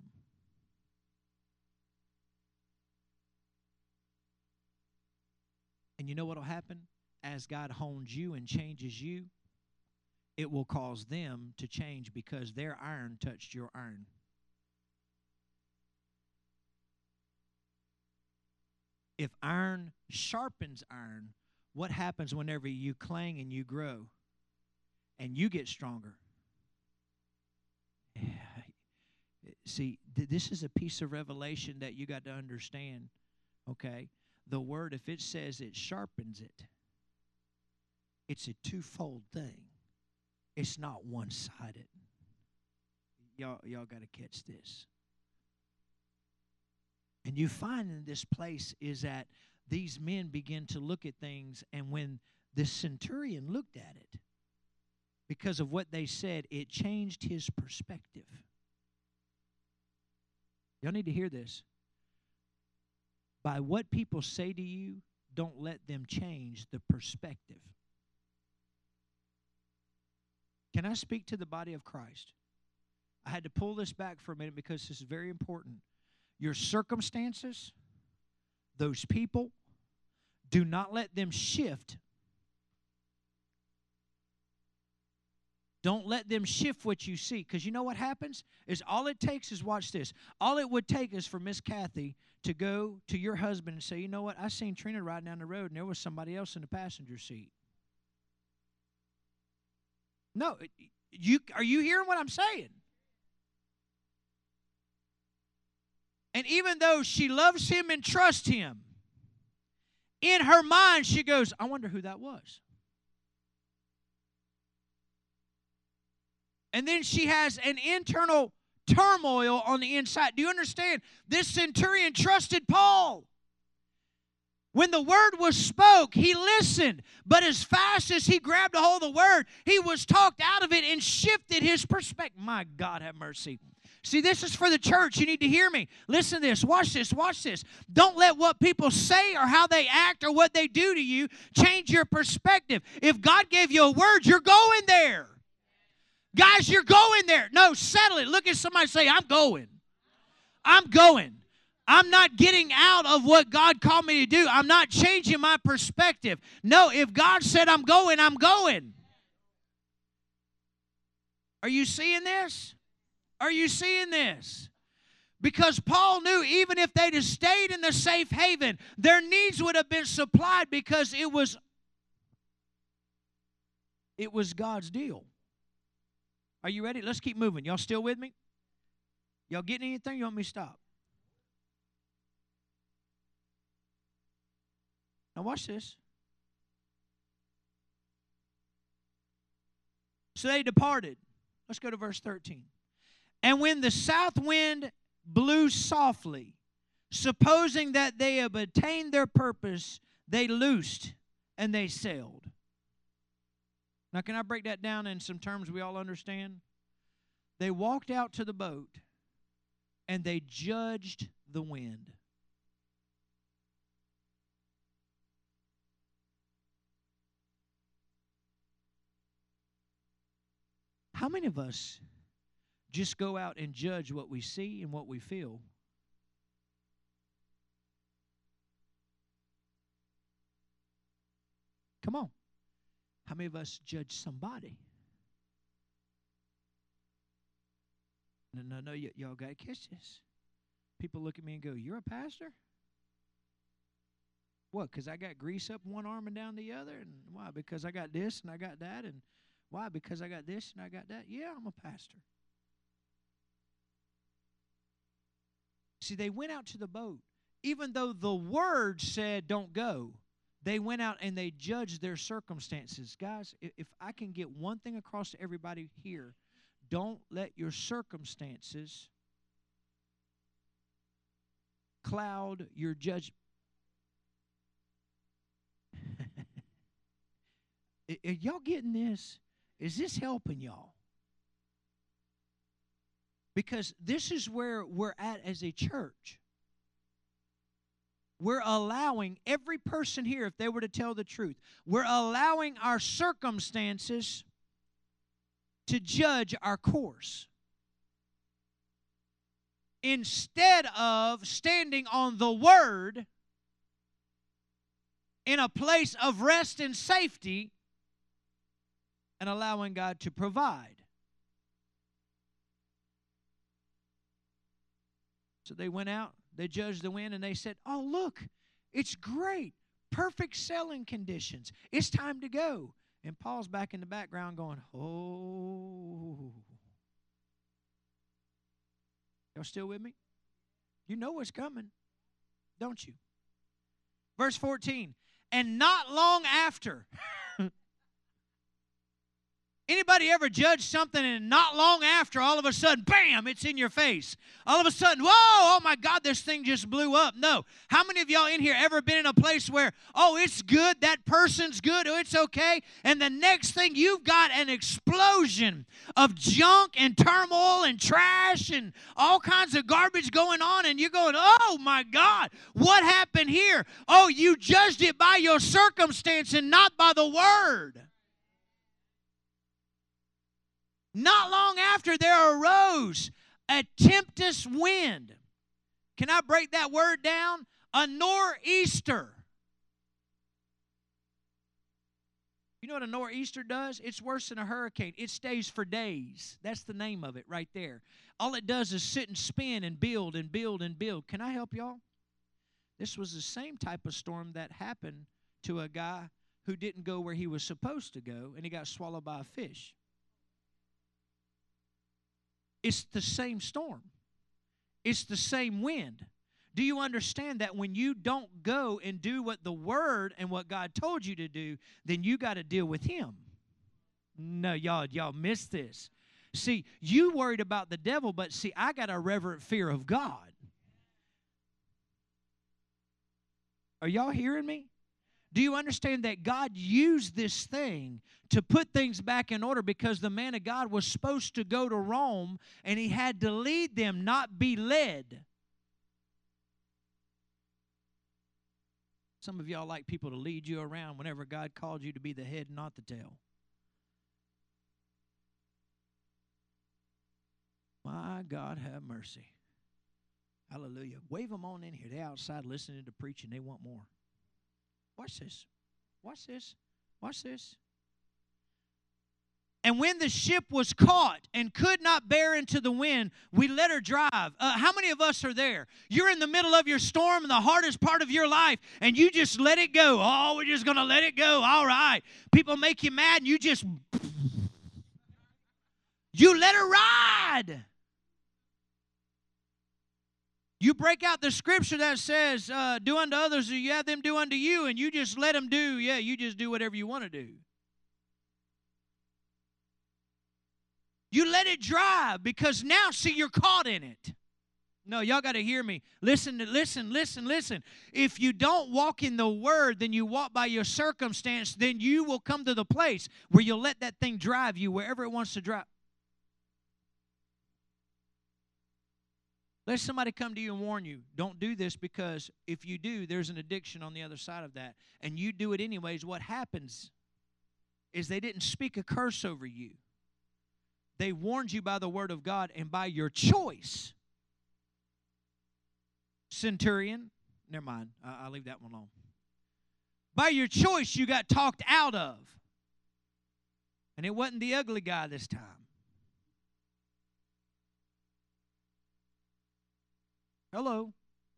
And you know what will happen? As God hones you and changes you, it will cause them to change because their iron touched your iron. If iron sharpens iron, what happens whenever you cling and you grow and you get stronger? See, th- this is a piece of revelation that you got to understand, okay? The word, if it says it sharpens it, it's a twofold thing. It's not one-sided. Y'all, y'all got to catch this. And you find in this place is that these men begin to look at things, and when this centurion looked at it, because of what they said, it changed his perspective. Y'all need to hear this. By what people say to you, don't let them change the perspective. Can I speak to the body of Christ? I had to pull this back for a minute because this is very important. Your circumstances, those people, do not let them shift. Don't let them shift what you see. Because you know what happens? Is all it takes is, watch this. All it would take is for Miss Kathy to go to your husband and say, you know what? I seen Trina riding down the road and there was somebody else in the passenger seat. No, you are you hearing what I'm saying? And even though she loves him and trusts him, in her mind she goes, I wonder who that was. And then she has an internal turmoil on the inside. Do you understand? This centurion trusted Paul. When the word was spoke, he listened. But as fast as he grabbed a hold of the word, he was talked out of it and shifted his perspective. My God, have mercy. See, this is for the church. You need to hear me. Listen to this. Watch this. Watch this. Don't let what people say or how they act or what they do to you change your perspective. If God gave you a word, you're going there. Guys, you're going there. No, settle it. Look at somebody say, I'm going. I'm going. I'm not getting out of what God called me to do. I'm not changing my perspective. No, if God said I'm going, I'm going. Are you seeing this? Are you seeing this? Because Paul knew even if they'd have stayed in the safe haven, their needs would have been supplied because it was, it was God's deal. Are you ready? Let's keep moving. Y'all still with me? Y'all getting anything? You want me to stop? Now watch this. So they departed. Let's go to verse thirteen. And when the south wind blew softly, supposing that they had attained their purpose, they loosed and they sailed. Now, can I break that down in some terms we all understand? They walked out to the boat and they judged the wind. How many of us just go out and judge what we see and what we feel? Come on. How many of us judge somebody? No, no, no, y- y'all got to catch this. People look at me and go, "You're a pastor?" What, because I got grease up one arm and down the other? And why? Because I got this and I got that? And why? Because I got this and I got that? Yeah, I'm a pastor. See, they went out to the boat. Even though the word said don't go, they went out and they judged their circumstances. Guys, if I can get one thing across to everybody here, don't let your circumstances cloud your judgment. Are y'all getting this? Is this helping y'all? Because this is where we're at as a church. We're allowing every person here, if they were to tell the truth, we're allowing our circumstances to judge our course, instead of standing on the Word in a place of rest and safety and allowing God to provide. So they went out, they judged the wind, and they said, "Oh, look, it's great. Perfect sailing conditions. It's time to go." And Paul's back in the background going, "Oh." Y'all still with me? You know what's coming, don't you? Verse fourteen, and not long after. Anybody ever judge something and not long after, all of a sudden, bam, it's in your face? All of a sudden, whoa, oh my God, this thing just blew up. No. How many of y'all in here ever been in a place where, oh, it's good, that person's good, oh, it's okay, and the next thing you've got an explosion of junk and turmoil and trash and all kinds of garbage going on, and you're going, oh my God, what happened here? Oh, you judged it by your circumstance and not by the Word. Not long after, there arose a tempest wind. Can I break that word down? A nor'easter. You know what a nor'easter does? It's worse than a hurricane. It stays for days. That's the name of it right there. All it does is sit and spin and build and build and build. Can I help y'all? This was the same type of storm that happened to a guy who didn't go where he was supposed to go, and he got swallowed by a fish. It's the same storm. It's the same wind. Do you understand that when you don't go and do what the Word and what God told you to do, then you got to deal with Him? No, y'all, y'all missed this. See, you worried about the devil, but see, I got a reverent fear of God. Are y'all hearing me? Do you understand that God used this thing to put things back in order, because the man of God was supposed to go to Rome and he had to lead them, not be led? Some of y'all like people to lead you around whenever God called you to be the head, not the tail. My God, have mercy. Hallelujah. Wave them on in here. They're outside listening to preaching. They want more. Watch this. Watch this. Watch this. And when the ship was caught and could not bear into the wind, we let her drive. Uh, how many of us are there? You're in the middle of your storm in the hardest part of your life, and you just let it go. Oh, we're just going to let it go. All right. People make you mad, and you just, you let her ride. You break out the scripture that says, uh, do unto others as you have them do unto you, and you just let them do, yeah, you just do whatever you want to do. You let it drive, because now, see, you're caught in it. No, y'all got to hear me. Listen, listen, listen, listen. If you don't walk in the Word, then you walk by your circumstance, then you will come to the place where you'll let that thing drive you wherever it wants to drive. Let somebody come to you and warn you. Don't do this, because if you do, there's an addiction on the other side of that. And you do it anyways. What happens is they didn't speak a curse over you. They warned you by the word of God and by your choice. Centurion, never mind, I'll leave that one alone. By your choice, you got talked out of. And it wasn't the ugly guy this time. Hello.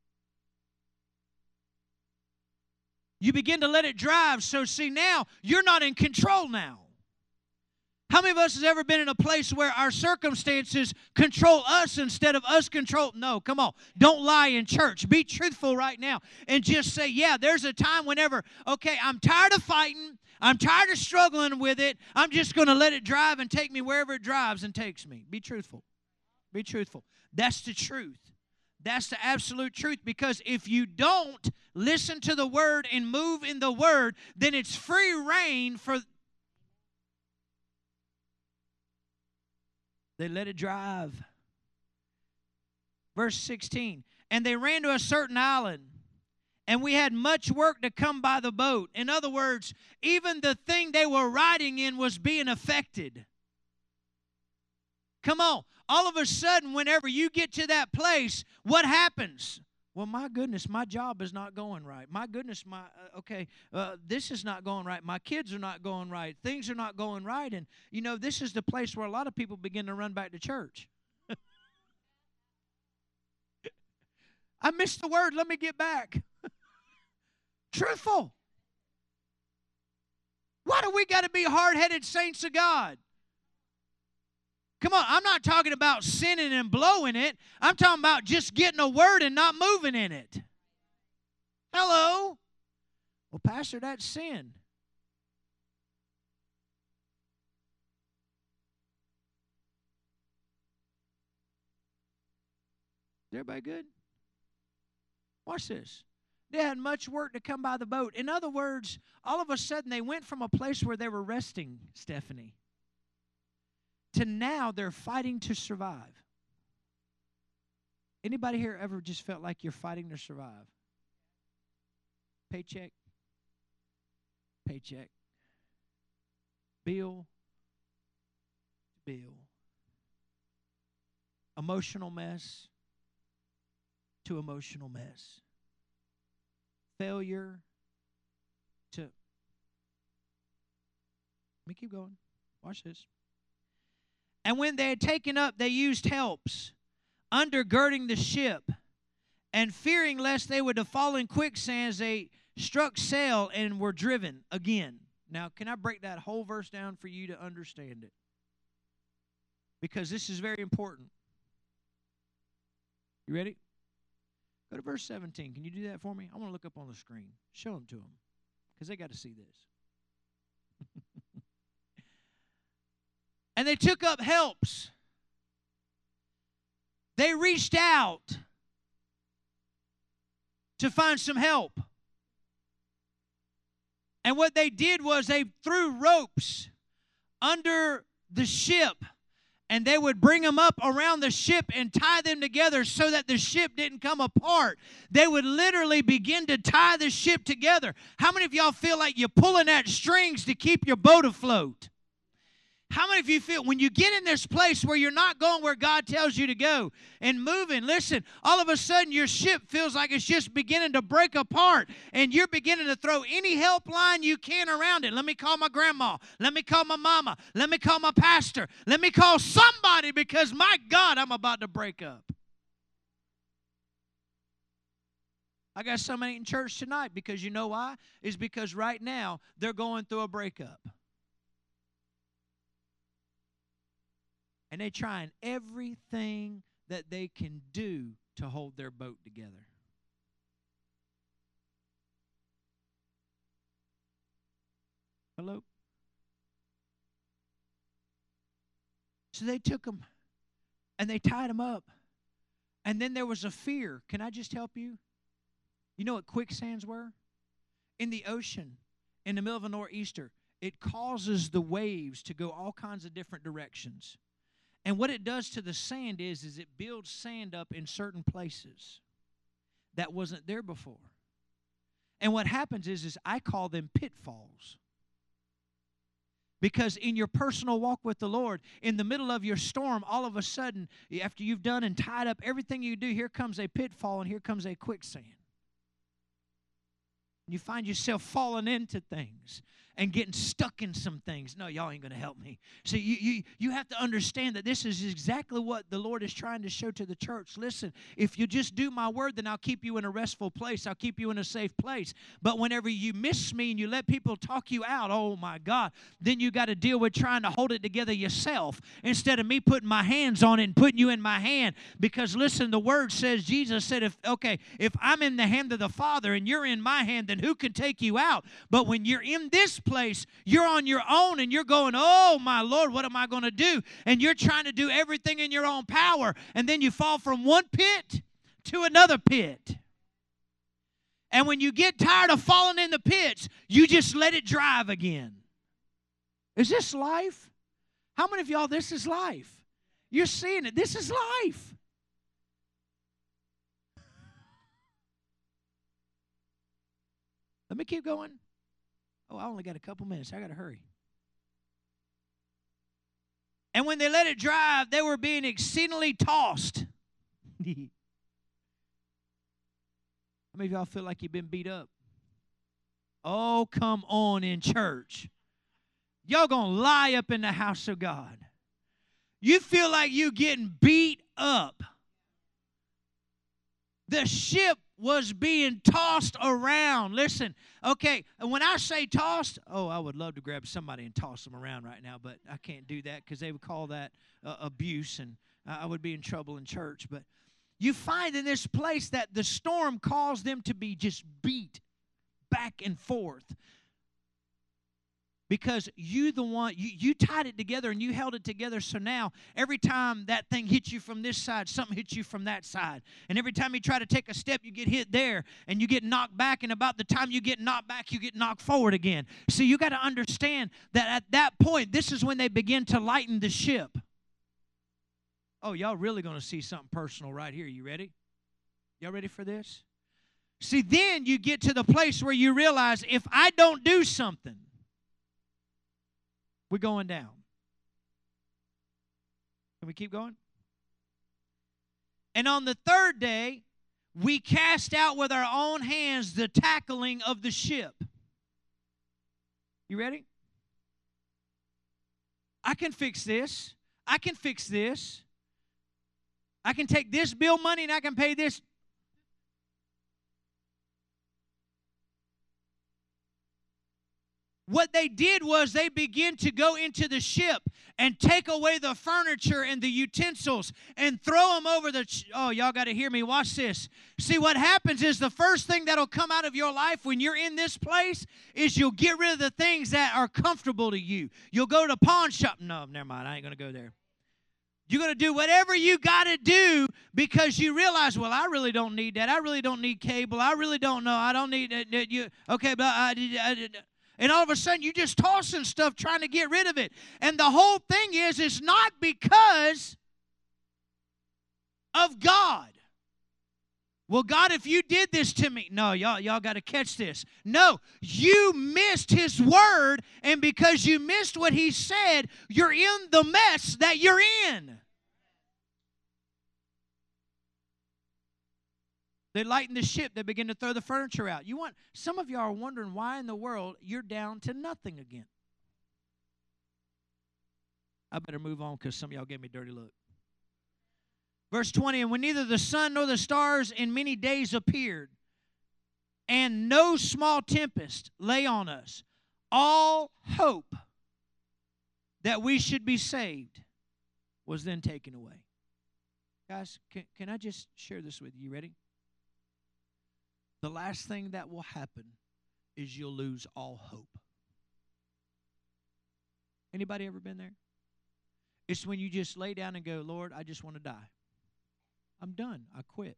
You begin to let it drive. So see, now you're not in control now. How many of us has ever been in a place where our circumstances control us instead of us control? No, come on. Don't lie in church. Be truthful right now and just say, yeah, there's a time whenever, okay, I'm tired of fighting. I'm tired of struggling with it. I'm just going to let it drive and take me wherever it drives and takes me. Be truthful. Be truthful. That's the truth. That's the absolute truth, because if you don't listen to the word and move in the word, then it's free reign for... They let it drive. Verse sixteen, and they ran to a certain island, and we had much work to come by the boat. In other words, even the thing they were riding in was being affected. Come on. All of a sudden, whenever you get to that place, what happens? Well, my goodness, my job is not going right. My goodness, my uh, okay, uh, this is not going right. My kids are not going right. Things are not going right. And, you know, this is the place where a lot of people begin to run back to church. I missed the word. Let me get back. Truthful. Why do we got to be hard-headed saints of God? Come on, I'm not talking about sinning and blowing it. I'm talking about just getting a word and not moving in it. Hello? Well, Pastor, that's sin. Is everybody good? Watch this. They had much work to come by the boat. In other words, all of a sudden they went from a place where they were resting, Stephanie, to now they're fighting to survive. Anybody here ever just felt like you're fighting to survive? Paycheck, paycheck, bill, bill, emotional mess to emotional mess, failure to... Let me keep going. Watch this. And when they had taken up, they used helps, undergirding the ship, and fearing lest they would fall in quicksands, they struck sail and were driven again. Now, can I break that whole verse down for you to understand it? Because this is very important. You ready? Go to verse seventeen. Can you do that for me? I want to look up on the screen. Show them to them, because they got to see this. And they took up helps. They reached out to find some help. And what they did was they threw ropes under the ship, and they would bring them up around the ship and tie them together so that the ship didn't come apart. They would literally begin to tie the ship together. How many of y'all feel like you're pulling at strings to keep your boat afloat? How many of you feel when you get in this place where you're not going where God tells you to go and moving, listen, all of a sudden your ship feels like it's just beginning to break apart, and you're beginning to throw any help line you can around it. Let me call my grandma. Let me call my mama. Let me call my pastor. Let me call somebody, because my God, I'm about to break up. I got somebody in church tonight because you know why? It's because right now they're going through a breakup. And they're trying everything that they can do to hold their boat together. Hello? So they took them and they tied them up. And then there was a fear. Can I just help you? You know what quicksands were? In the ocean, in the middle of a nor'easter, it causes the waves to go all kinds of different directions. And what it does to the sand is, is it builds sand up in certain places that wasn't there before. And what happens is, is I call them pitfalls. Because in your personal walk with the Lord, in the middle of your storm, all of a sudden, after you've done and tied up everything you do, here comes a pitfall and here comes a quicksand. You find yourself falling into things and getting stuck in some things. No, y'all ain't going to help me. So you, you, you have to understand that this is exactly what the Lord is trying to show to the church. Listen, if you just do my word, then I'll keep you in a restful place. I'll keep you in a safe place. But whenever you miss me and you let people talk you out, oh my God, then you got to deal with trying to hold it together yourself instead of me putting my hands on it and putting you in my hand. Because listen, the word says, Jesus said, if okay, if I'm in the hand of the Father and you're in my hand, then who can take you out? But when you're in this place, you're on your own and you're going, oh my Lord, what am I going to do? And you're trying to do everything in your own power, and then you fall from one pit to another pit. And when you get tired of falling in the pits, you just let it drive again. Is this life? How many of y'all, this is life? You're seeing it. This is life. Let me keep going. Oh, I only got a couple minutes. I got to hurry. And when they let it drive, they were being exceedingly tossed. How many of y'all feel like you've been beat up? Oh, come on in church. Y'all going to lie up in the house of God. You feel like you getting beat up. The ship was being tossed around. Listen, okay, when I say tossed, oh, I would love to grab somebody and toss them around right now, but I can't do that because they would call that uh, abuse, and I would be in trouble in church. But you find in this place that the storm caused them to be just beat back and forth. Because you the one, you, you tied it together and you held it together, so now every time that thing hits you from this side, something hits you from that side. And every time you try to take a step, you get hit there and you get knocked back, and about the time you get knocked back, you get knocked forward again. So you got to understand that at that point, this is when they begin to lighten the ship. Oh, y'all really going to see something personal right here. You ready? Y'all ready for this? See, then you get to the place where you realize if I don't do something, we're going down. Can we keep going? And on the third day, we cast out with our own hands the tackling of the ship. You ready? I can fix this. I can fix this. I can take this bill money and I can pay this. What they did was they began to go into the ship and take away the furniture and the utensils and throw them over the... Ch- oh, y'all got to hear me. Watch this. See, what happens is the first thing that'll come out of your life when you're in this place is you'll get rid of the things that are comfortable to you. You'll go to pawn shop. No, never mind. I ain't going to go there. You're going to do whatever you got to do because you realize, well, I really don't need that. I really don't need cable. I really don't know. I don't need... Uh, you. Okay, but... I, I, I, And all of a sudden, you're just tossing stuff, trying to get rid of it. And the whole thing is, it's not because of God. Well, God, if you did this to me. No, y'all, y'all got to catch this. No, you missed His word, and because you missed what He said, you're in the mess that you're in. They lighten the ship. They begin to throw the furniture out. You want some of y'all are wondering why in the world you're down to nothing again. I better move on because some of y'all gave me a dirty look. Verse twenty, and when neither the sun nor the stars in many days appeared, and no small tempest lay on us, all hope that we should be saved was then taken away. Guys, can, can I just share this with you? You ready? The last thing that will happen is you'll lose all hope. Anybody ever been there? It's when you just lay down and go, Lord, I just want to die. I'm done. I quit.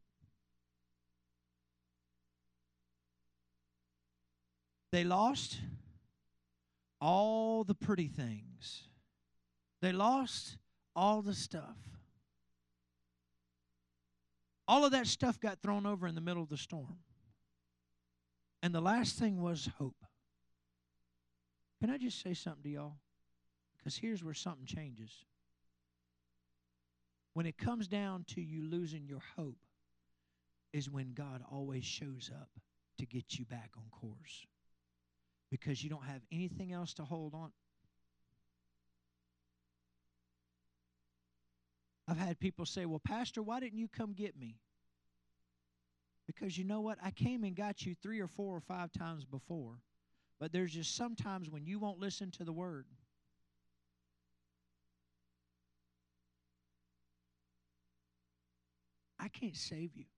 They lost all the pretty things. They lost all the stuff. All of that stuff got thrown over in the middle of the storm. And the last thing was hope. Can I just say something to y'all? Because here's where something changes. When it comes down to you losing your hope is when God always shows up to get you back on course. Because you don't have anything else to hold on. I've had people say, well, Pastor, why didn't you come get me? Because you know what? I came and got you three or four or five times before. But there's just sometimes when you won't listen to the word. I can't save you.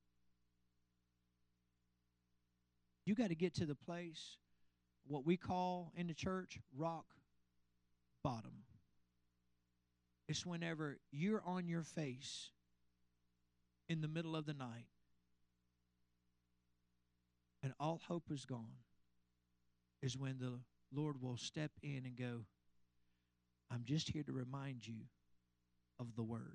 You got to get to the place, what we call in the church, rock bottom. It's whenever you're on your face in the middle of the night and all hope is gone, is when the Lord will step in and go, I'm just here to remind you of the word.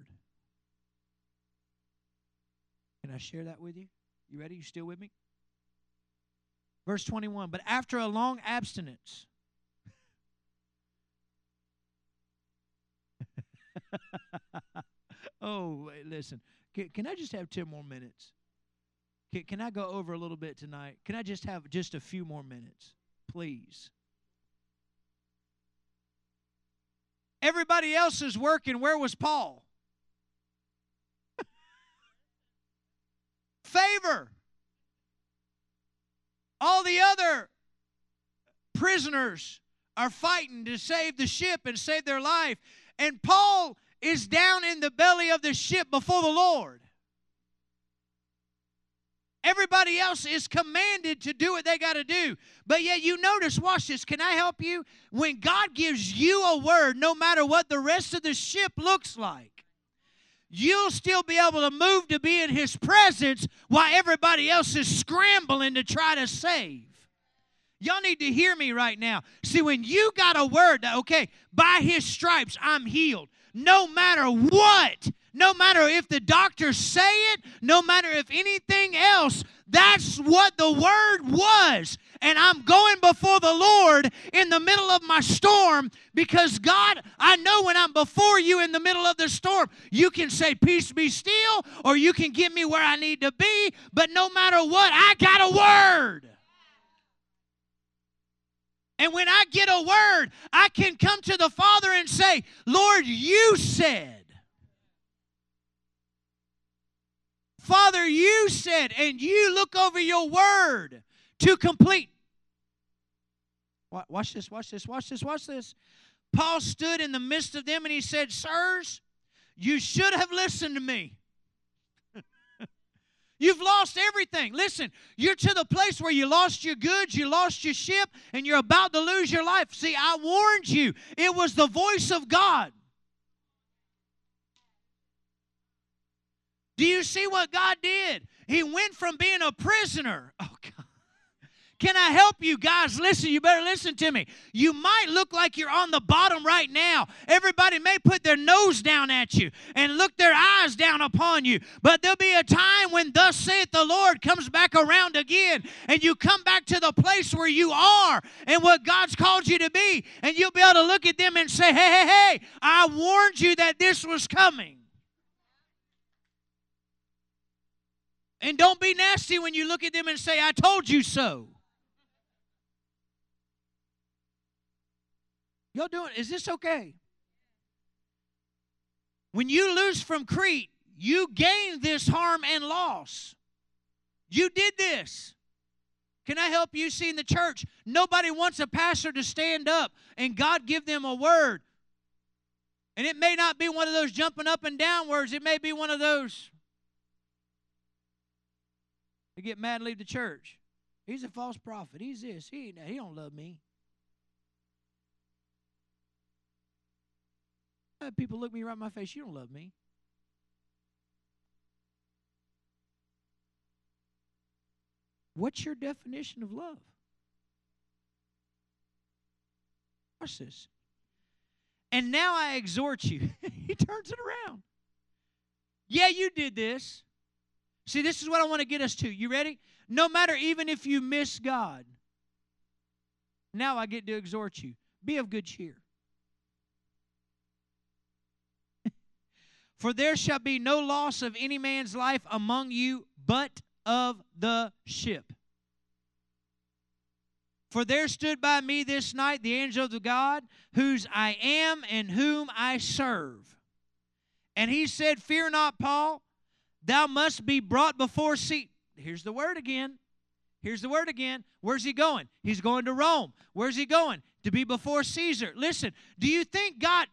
Can I share that with you? You ready? You still with me? Verse twenty-one, but after a long abstinence, oh, wait, listen, can, can I just have ten more minutes? Can, can I go over a little bit tonight? Can I just have just a few more minutes, please? Everybody else is working. Where was Paul? Favor. All the other prisoners are fighting to save the ship and save their life. And Paul is down in the belly of the ship before the Lord. Everybody else is commanded to do what they got to do. But yet you notice, watch this, can I help you? When God gives you a word, no matter what the rest of the ship looks like, you'll still be able to move to be in His presence while everybody else is scrambling to try to save. Y'all need to hear me right now. See, when you got a word that, okay, by His stripes I'm healed, no matter what, no matter if the doctors say it, no matter if anything else, that's what the word was. And I'm going before the Lord in the middle of my storm because, God, I know when I'm before you in the middle of the storm, you can say, peace be still, or you can get me where I need to be. But no matter what, I got a word. And when I get a word, I can come to the Father and say, Lord, you said. Father, you said, and you look over your word to complete. Watch this, watch this, watch this, watch this. Paul stood in the midst of them and he said, sirs, you should have listened to me. You've lost everything. Listen, you're to the place where you lost your goods, you lost your ship, and you're about to lose your life. See, I warned you. It was the voice of God. Do you see what God did? He went from being a prisoner. Oh, God. Can I help you guys? Listen, you better listen to me. You might look like you're on the bottom right now. Everybody may put their nose down at you and look their eyes down upon you. But there'll be a time when thus saith the Lord comes back around again and you come back to the place where you are and what God's called you to be. And you'll be able to look at them and say, hey, hey, hey, I warned you that this was coming. And don't be nasty when you look at them and say, I told you so. Y'all doing, is this okay? When you lose from Crete, you gain this harm and loss. You did this. Can I help you? See, in the church, nobody wants a pastor to stand up and God give them a word. And it may not be one of those jumping up and down words. It may be one of those. They get mad and leave the church. He's a false prophet. He's this. He, he don't love me. I have people look me right in my face. You don't love me. What's your definition of love? Watch this. And now I exhort you. He turns it around. Yeah, you did this. See, this is what I want to get us to. You ready? No matter even if you miss God, now I get to exhort you. Be of good cheer. For there shall be no loss of any man's life among you, but of the ship. For there stood by me this night the angel of the God, whose I am and whom I serve. And he said, Fear not, Paul, thou must be brought before Caesar. Here's the word again. Here's the word again. Where's he going? He's going to Rome. Where's he going? To be before Caesar. Listen, do you think God...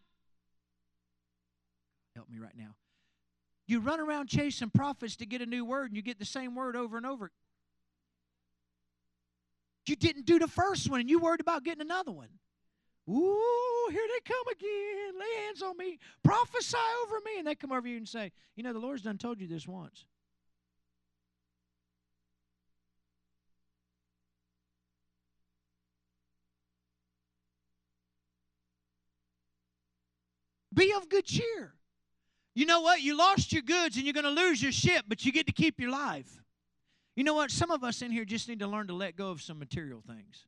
Help me right now. You run around chasing prophets to get a new word, and you get the same word over and over. You didn't do the first one, and you worried about getting another one. Ooh, here they come again. Lay hands on me. Prophesy over me. And they come over you and say, you know, the Lord's done told you this once. Be of good cheer. You know what? You lost your goods and you're going to lose your ship, but you get to keep your life. You know what? Some of us in here just need to learn to let go of some material things.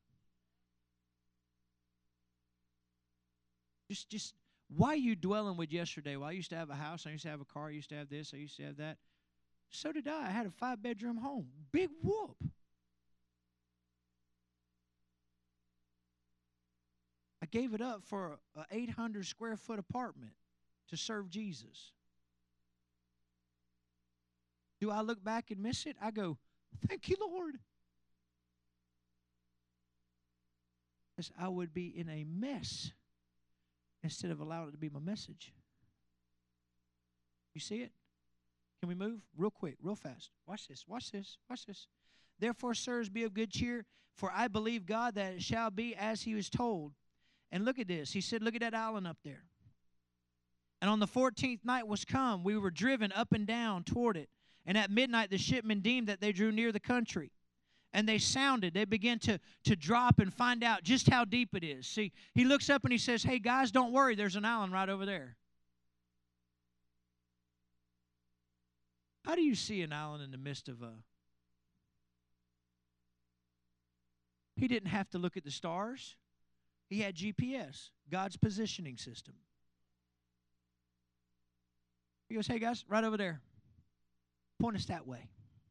Just, just, why are you dwelling with yesterday? Well, I used to have a house. I used to have a car. I used to have this. I used to have that. So did I. I had a five-bedroom home. Big whoop. I gave it up for an eight hundred square foot apartment to serve Jesus. Do I look back and miss it? I go, thank you, Lord. Because I would be in a mess instead of allowing it to be my message. You see it? Can we move? Real quick, real fast. Watch this, watch this, watch this. Therefore, sirs, be of good cheer, for I believe God that it shall be as he was told. And look at this. He said, look at that island up there. And on the fourteenth night was come, we were driven up and down toward it. And at midnight the shipmen deemed that they drew near the country. And they sounded. They began to, to drop and find out just how deep it is. See, he looks up and he says, hey, guys, don't worry. There's an island right over there. How do you see an island in the midst of a... He didn't have to look at the stars. He had G P S, God's positioning system. He goes, hey, guys, right over there. Point us that way.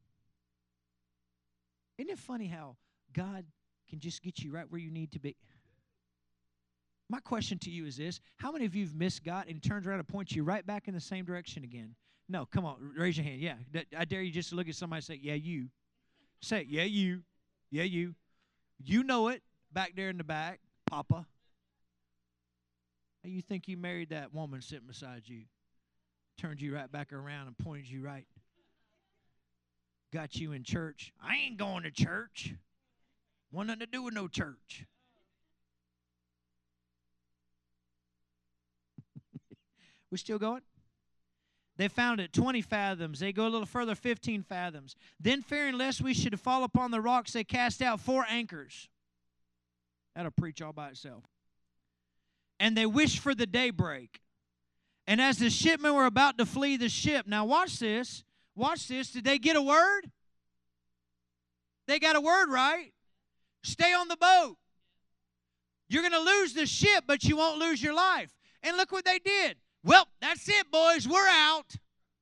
Isn't it funny how God can just get you right where you need to be? My question to you is this. How many of you have missed God and he turns around and points you right back in the same direction again? No, come on, raise your hand. Yeah, I dare you just to look at somebody and say, yeah, you. Say it, yeah, you. Yeah, you. You know it back there in the back, Papa. You think you married that woman sitting beside you. Turned you right back around and pointed you right. Got you in church. I ain't going to church. Want nothing to do with no church. We still going? They found it twenty fathoms. They go a little further, fifteen fathoms. Then fearing lest we should fall upon the rocks, they cast out four anchors. That'll preach all by itself. And they wished for the daybreak. And as the shipmen were about to flee the ship, now watch this, watch this. Did they get a word? They got a word, right? Stay on the boat. You're going to lose the ship, but you won't lose your life. And look what they did. Well, that's it, boys. We're out.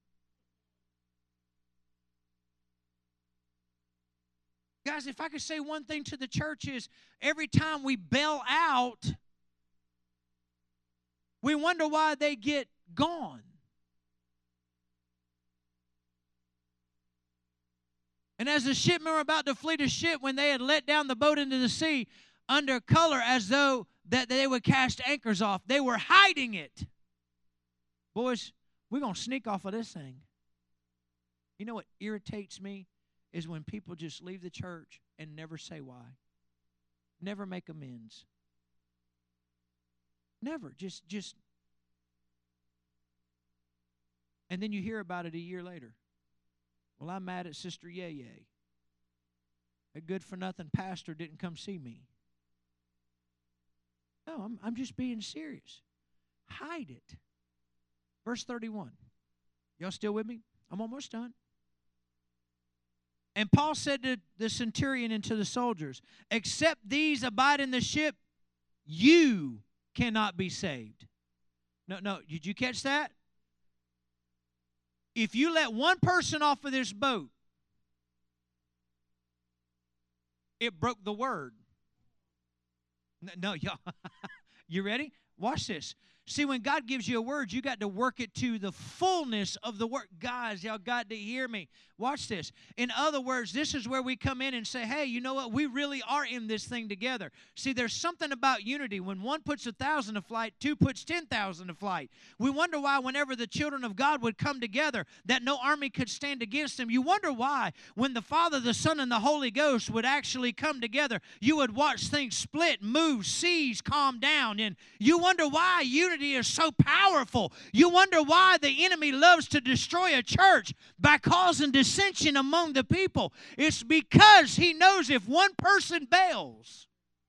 Guys, if I could say one thing to the church is every time we bail out, we wonder why they get gone. And as the shipmen were about to flee the ship, when they had let down the boat into the sea, under color as though that they would cast anchors off, they were hiding it. Boys, we're going to sneak off of this thing. You know what irritates me is when people just leave the church and never say why. Never make amends. Never. Just, just. And then you hear about it a year later. Well, I'm mad at Sister Yay-Yay. A good-for-nothing pastor didn't come see me. No, I'm, I'm just being serious. Hide it. Verse thirty-one. Y'all still with me? I'm almost done. And Paul said to the centurion and to the soldiers, except these abide in the ship, you cannot be saved. No, no, did you catch that? If you let one person off of this boat, it broke the word. No, y'all. You ready? Watch this. See, when God gives you a word, you got to work it to the fullness of the word. Guys, y'all got to hear me. Watch this. In other words, this is where we come in and say, hey, you know what? We really are in this thing together. See, there's something about unity. When one puts a thousand to flight, two puts ten thousand to flight. We wonder why whenever the children of God would come together, that no army could stand against them. You wonder why when the Father, the Son, and the Holy Ghost would actually come together, you would watch things split, move, seas calm down. And you wonder why unity is so powerful. You wonder why the enemy loves to destroy a church by causing dissension among the people. It's because he knows if one person bails,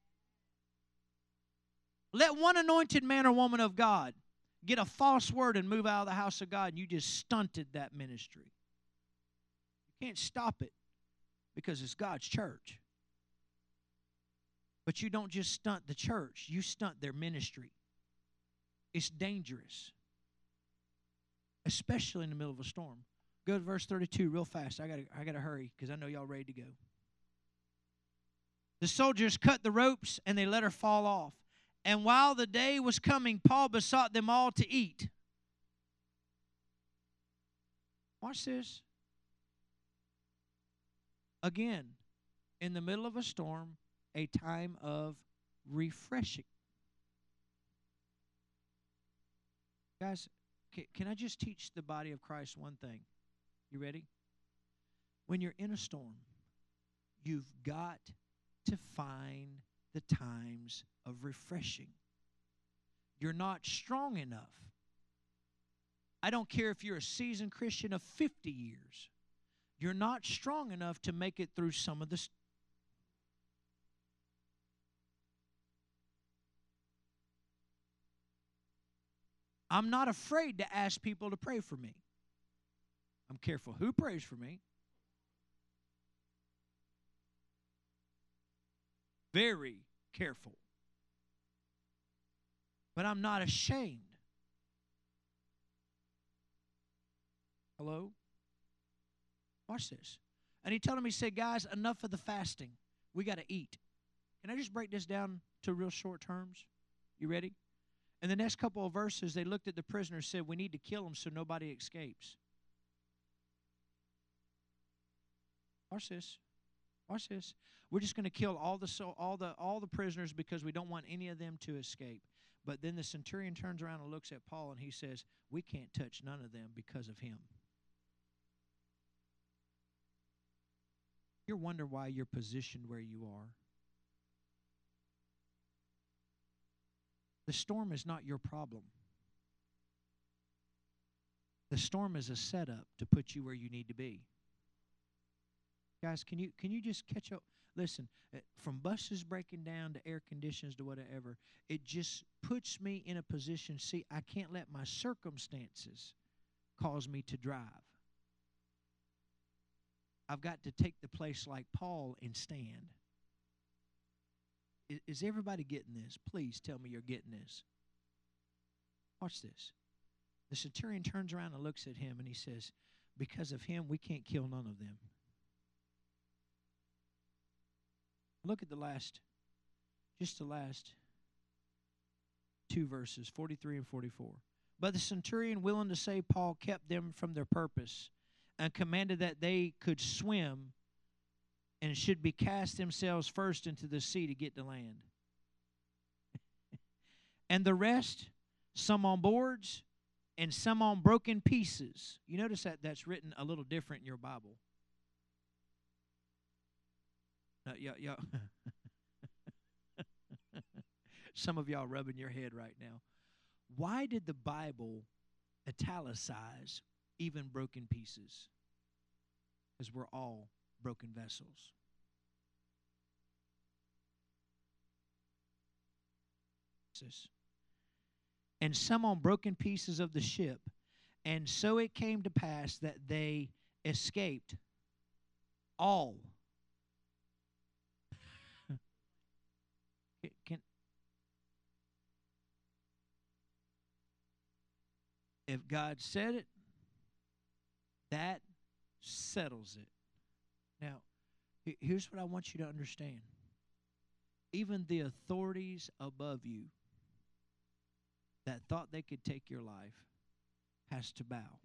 let one anointed man or woman of God get a false word and move out of the house of God, and you just stunted that ministry. You can't stop it because it's God's church. But you don't just stunt the church, you stunt their ministry. It's dangerous, especially in the middle of a storm. Go to verse thirty-two real fast. I got I got to hurry because I know y'all ready to go. The soldiers cut the ropes and they let her fall off. And while the day was coming, Paul besought them all to eat. Watch this. Again, in the middle of a storm, a time of refreshing. Guys, can I just teach the body of Christ one thing? You ready? When you're in a storm, you've got to find the times of refreshing. You're not strong enough. I don't care if you're a seasoned Christian of fifty years. You're not strong enough to make it through some of the st- I'm not afraid to ask people to pray for me. I'm careful who prays for me. Very careful. But I'm not ashamed. Hello? Watch this. And he told him, he said, guys, enough of the fasting. We got to eat. Can I just break this down to real short terms? You ready? In the next couple of verses, they looked at the prisoner and said, we need to kill him so nobody escapes. Watch this. Watch this. We're just going to kill all the so all the all the prisoners because we don't want any of them to escape. But then the centurion turns around and looks at Paul and he says, we can't touch none of them because of him. You wonder why you're positioned where you are. The storm is not your problem. The storm is a setup to put you where you need to be. Guys, can you can you just catch up? Listen, from buses breaking down to air conditions to whatever, it just puts me in a position, see, I can't let my circumstances cause me to drive. I've got to take the place like Paul and stand. Is, is everybody getting this? Please tell me you're getting this. Watch this. The centurion turns around and looks at him and he says, because of him, we can't kill none of them. Look at the last, just the last two verses, forty-three and forty-four. But the centurion, willing to save Paul, kept them from their purpose and commanded that they could swim and should be cast themselves first into the sea to get to land. And the rest, some on boards and some on broken pieces. You notice that that's written a little different in your Bible. No, y'all, y'all some of y'all rubbing your head right now. Why did the Bible italicize even broken pieces? Because we're all broken vessels. And some on broken pieces of the ship. And so it came to pass that they escaped all. Can, if God said it, settles it. Now, here's what I want you to understand. Even the authorities above you that thought they could take your life has to bow.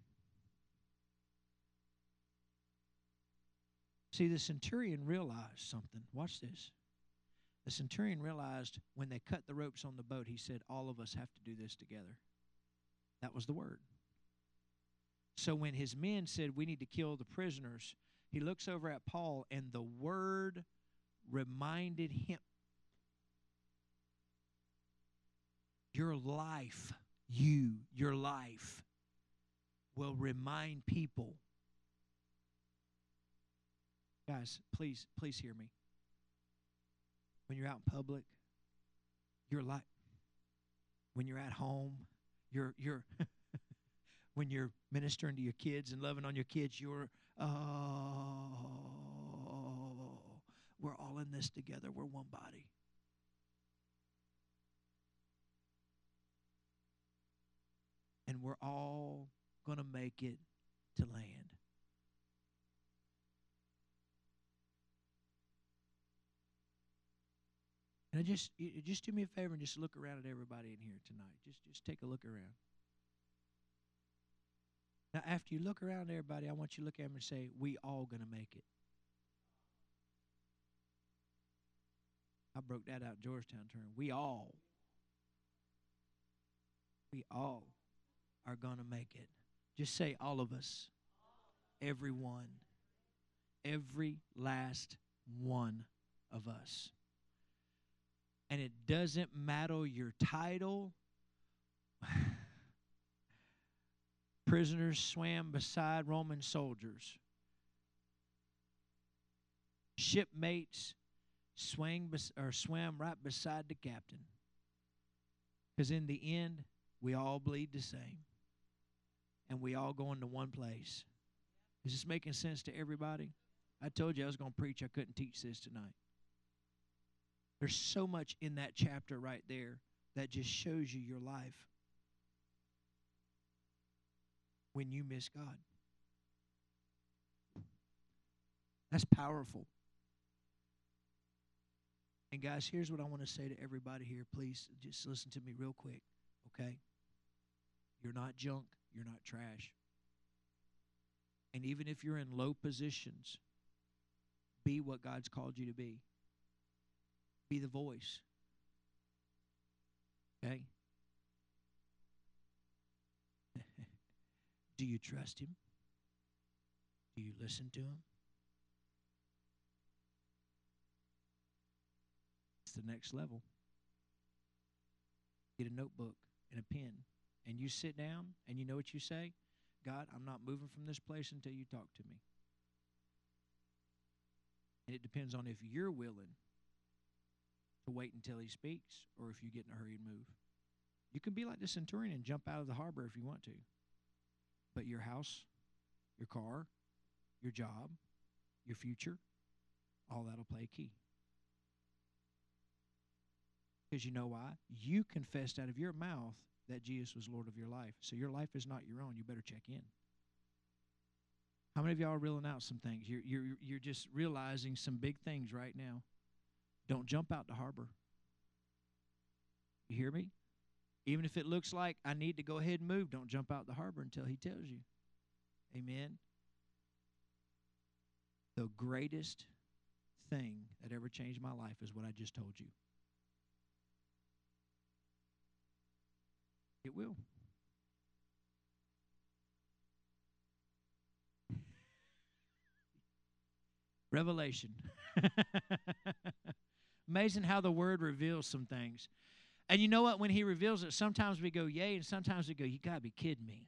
See, the centurion realized something. Watch this. The centurion realized when they cut the ropes on the boat, he said, all of us have to do this together. That was the word. So when his men said, we need to kill the prisoners, he looks over at Paul, and the word reminded him. Your life, you, your life, will remind people. Guys, please, please hear me. When you're out in public, your life. When you're at home, you're you're when you're ministering to your kids and loving on your kids, you're oh, we're all in this together. We're one body. And we're all going to make it to land. And I just you, just do me a favor and just look around at everybody in here tonight. Just just take a look around. Now, after you look around at everybody, I want you to look at them and say, we all going to make it. I broke that out Georgetown term. We all. We all are going to make it. Just say all of us. Everyone. Every last one of us. And it doesn't matter your title. Prisoners swam beside Roman soldiers. Shipmates swang bes- or swam right beside the captain. Because in the end, we all bleed the same. And we all go into one place. Is this making sense to everybody? I told you I was going to preach. I couldn't teach this tonight. There's so much in that chapter right there that just shows you your life when you miss God. That's powerful. And guys, here's what I want to say to everybody here. Please just listen to me real quick, okay? You're not junk. You're not trash. And even if you're in low positions, be what God's called you to be. Be the voice. Okay? Do you trust Him? Do you listen to Him? It's the next level. Get a notebook and a pen, and you sit down, and you know what you say? God, I'm not moving from this place until you talk to me. And it depends on if you're willing to wait until He speaks or if you get in a hurry and move. You can be like the centurion and jump out of the harbor if you want to. But your house, your car, your job, your future, all that'll play a key. Because you know why? You confessed out of your mouth that Jesus was Lord of your life. So your life is not your own. You better check in. How many of y'all are reeling out some things? You're, you're, you're just realizing some big things right now. Don't jump out the harbor. You hear me? Even if it looks like I need to go ahead and move, don't jump out the harbor until He tells you. Amen? The greatest thing that ever changed my life is what I just told you. It will. Revelation. Amazing how the Word reveals some things. And you know what? When He reveals it, sometimes we go, yay, and sometimes we go, you got to be kidding me.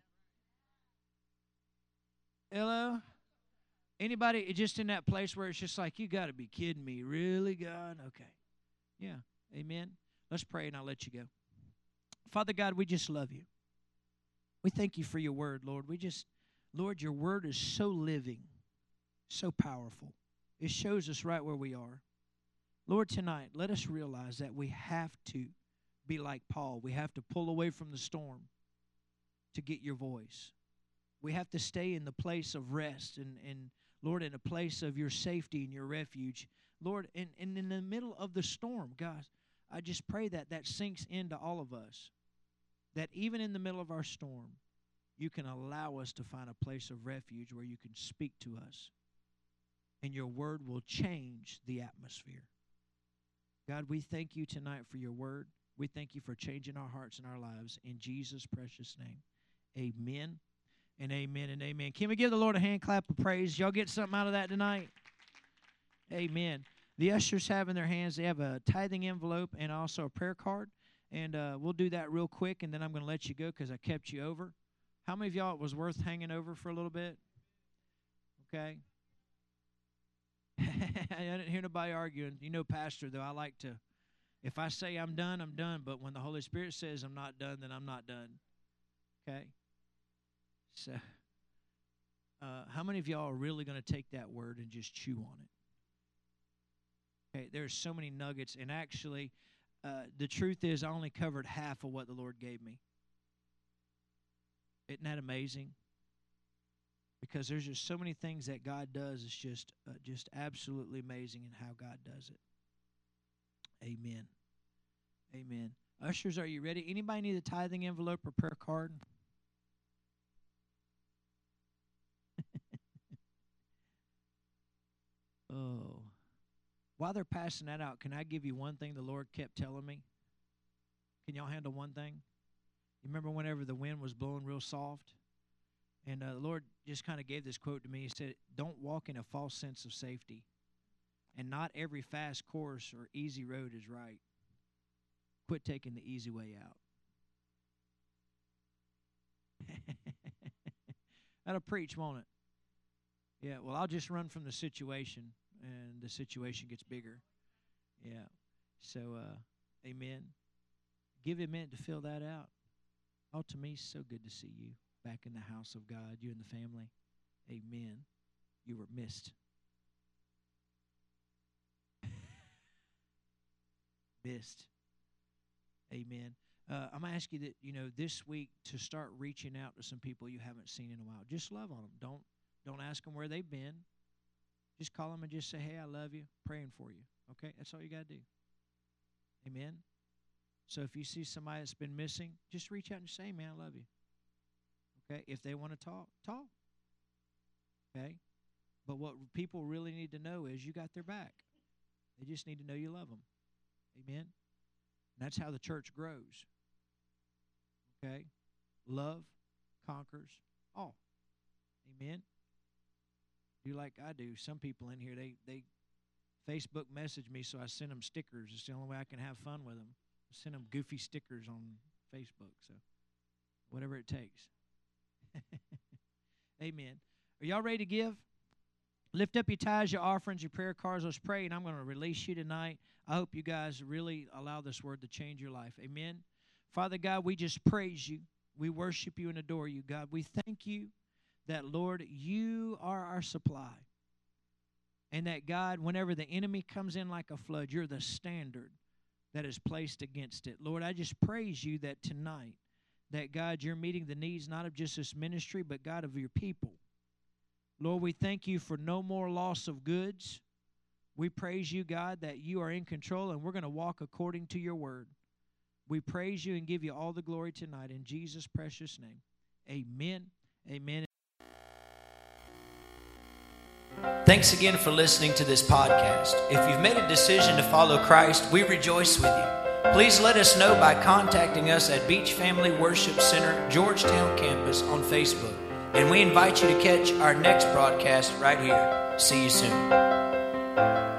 Hello? Anybody just in that place where it's just like, you got to be kidding me. Really, God? Okay. Yeah. Amen. Let's pray and I'll let you go. Father God, we just love you. We thank you for your word, Lord. We just, Lord, your word is so living, so powerful. It shows us right where we are. Lord, tonight, let us realize that we have to be like Paul. We have to pull away from the storm to get your voice. We have to stay in the place of rest and, and Lord, in a place of your safety and your refuge. Lord, and, and in the middle of the storm, God, I just pray that that sinks into all of us. That even in the middle of our storm, you can allow us to find a place of refuge where you can speak to us. And your word will change the atmosphere. God, we thank you tonight for your word. We thank you for changing our hearts and our lives. In Jesus' precious name, amen and amen and amen. Can we give the Lord a hand clap of praise? Y'all get something out of that tonight? Amen. The ushers have in their hands, they have a tithing envelope and also a prayer card. And uh, we'll do that real quick, and then I'm going to let you go because I kept you over. How many of y'all it was worth hanging over for a little bit? Okay. I didn't hear nobody arguing. You know, Pastor, though, I like to, if I say I'm done, I'm done. But when the Holy Spirit says I'm not done, then I'm not done. Okay? So, uh, how many of y'all are really going to take that word and just chew on it? Okay, there's so many nuggets. And actually, uh, the truth is I only covered half of what the Lord gave me. Isn't that amazing? Because there's just so many things that God does. It's just uh, just absolutely amazing in how God does it. Amen. Amen. Ushers, are you ready? Anybody need a tithing envelope or prayer card? Oh. While they're passing that out, can I give you one thing the Lord kept telling me? Can y'all handle one thing? You remember whenever the wind was blowing real soft? And uh, the Lord just kind of gave this quote to me. He said, don't walk in a false sense of safety. And not every fast course or easy road is right. Quit taking the easy way out. That'll preach, won't it? Yeah, well, I'll just run from the situation, and the situation gets bigger. Yeah. So, uh, amen. Give it a minute to fill that out. Oh, to me, so good to see you back in the house of God, you and the family. Amen. You were missed. Missed. Amen. Uh, I'm going to ask you that, you know, this week to start reaching out to some people you haven't seen in a while. Just love on them. Don't, don't ask them where they've been. Just call them and just say, hey, I love you, praying for you. Okay? That's all you got to do. Amen. So if you see somebody that's been missing, just reach out and say, man, I love you. Okay? If they want to talk, talk. Okay? But what people really need to know is you got their back. They just need to know you love them. Amen? And that's how the church grows. Okay? Love conquers all. Amen? Do like I do. Some people in here, they, they Facebook message me, so I send them stickers. It's the only way I can have fun with them. I send them goofy stickers on Facebook, so whatever it takes. Amen. Are y'all ready to give? Lift up your tithes, your offerings, your prayer cards. Let's pray, and I'm going to release you tonight. I hope you guys really allow this word to change your life. Amen. Father God, we just praise you. We worship you and adore you, God. We thank you that, Lord, you are our supply. And that, God, whenever the enemy comes in like a flood, you're the standard that is placed against it. Lord, I just praise you that tonight, that, God, you're meeting the needs not of just this ministry, but, God, of your people. Lord, we thank you for no more loss of goods. We praise you, God, that you are in control, and we're going to walk according to your word. We praise you and give you all the glory tonight in Jesus' precious name. Amen. Amen. Thanks again for listening to this podcast. If you've made a decision to follow Christ, we rejoice with you. Please let us know by contacting us at Beach Family Worship Center, Georgetown Campus on Facebook. And we invite you to catch our next broadcast right here. See you soon.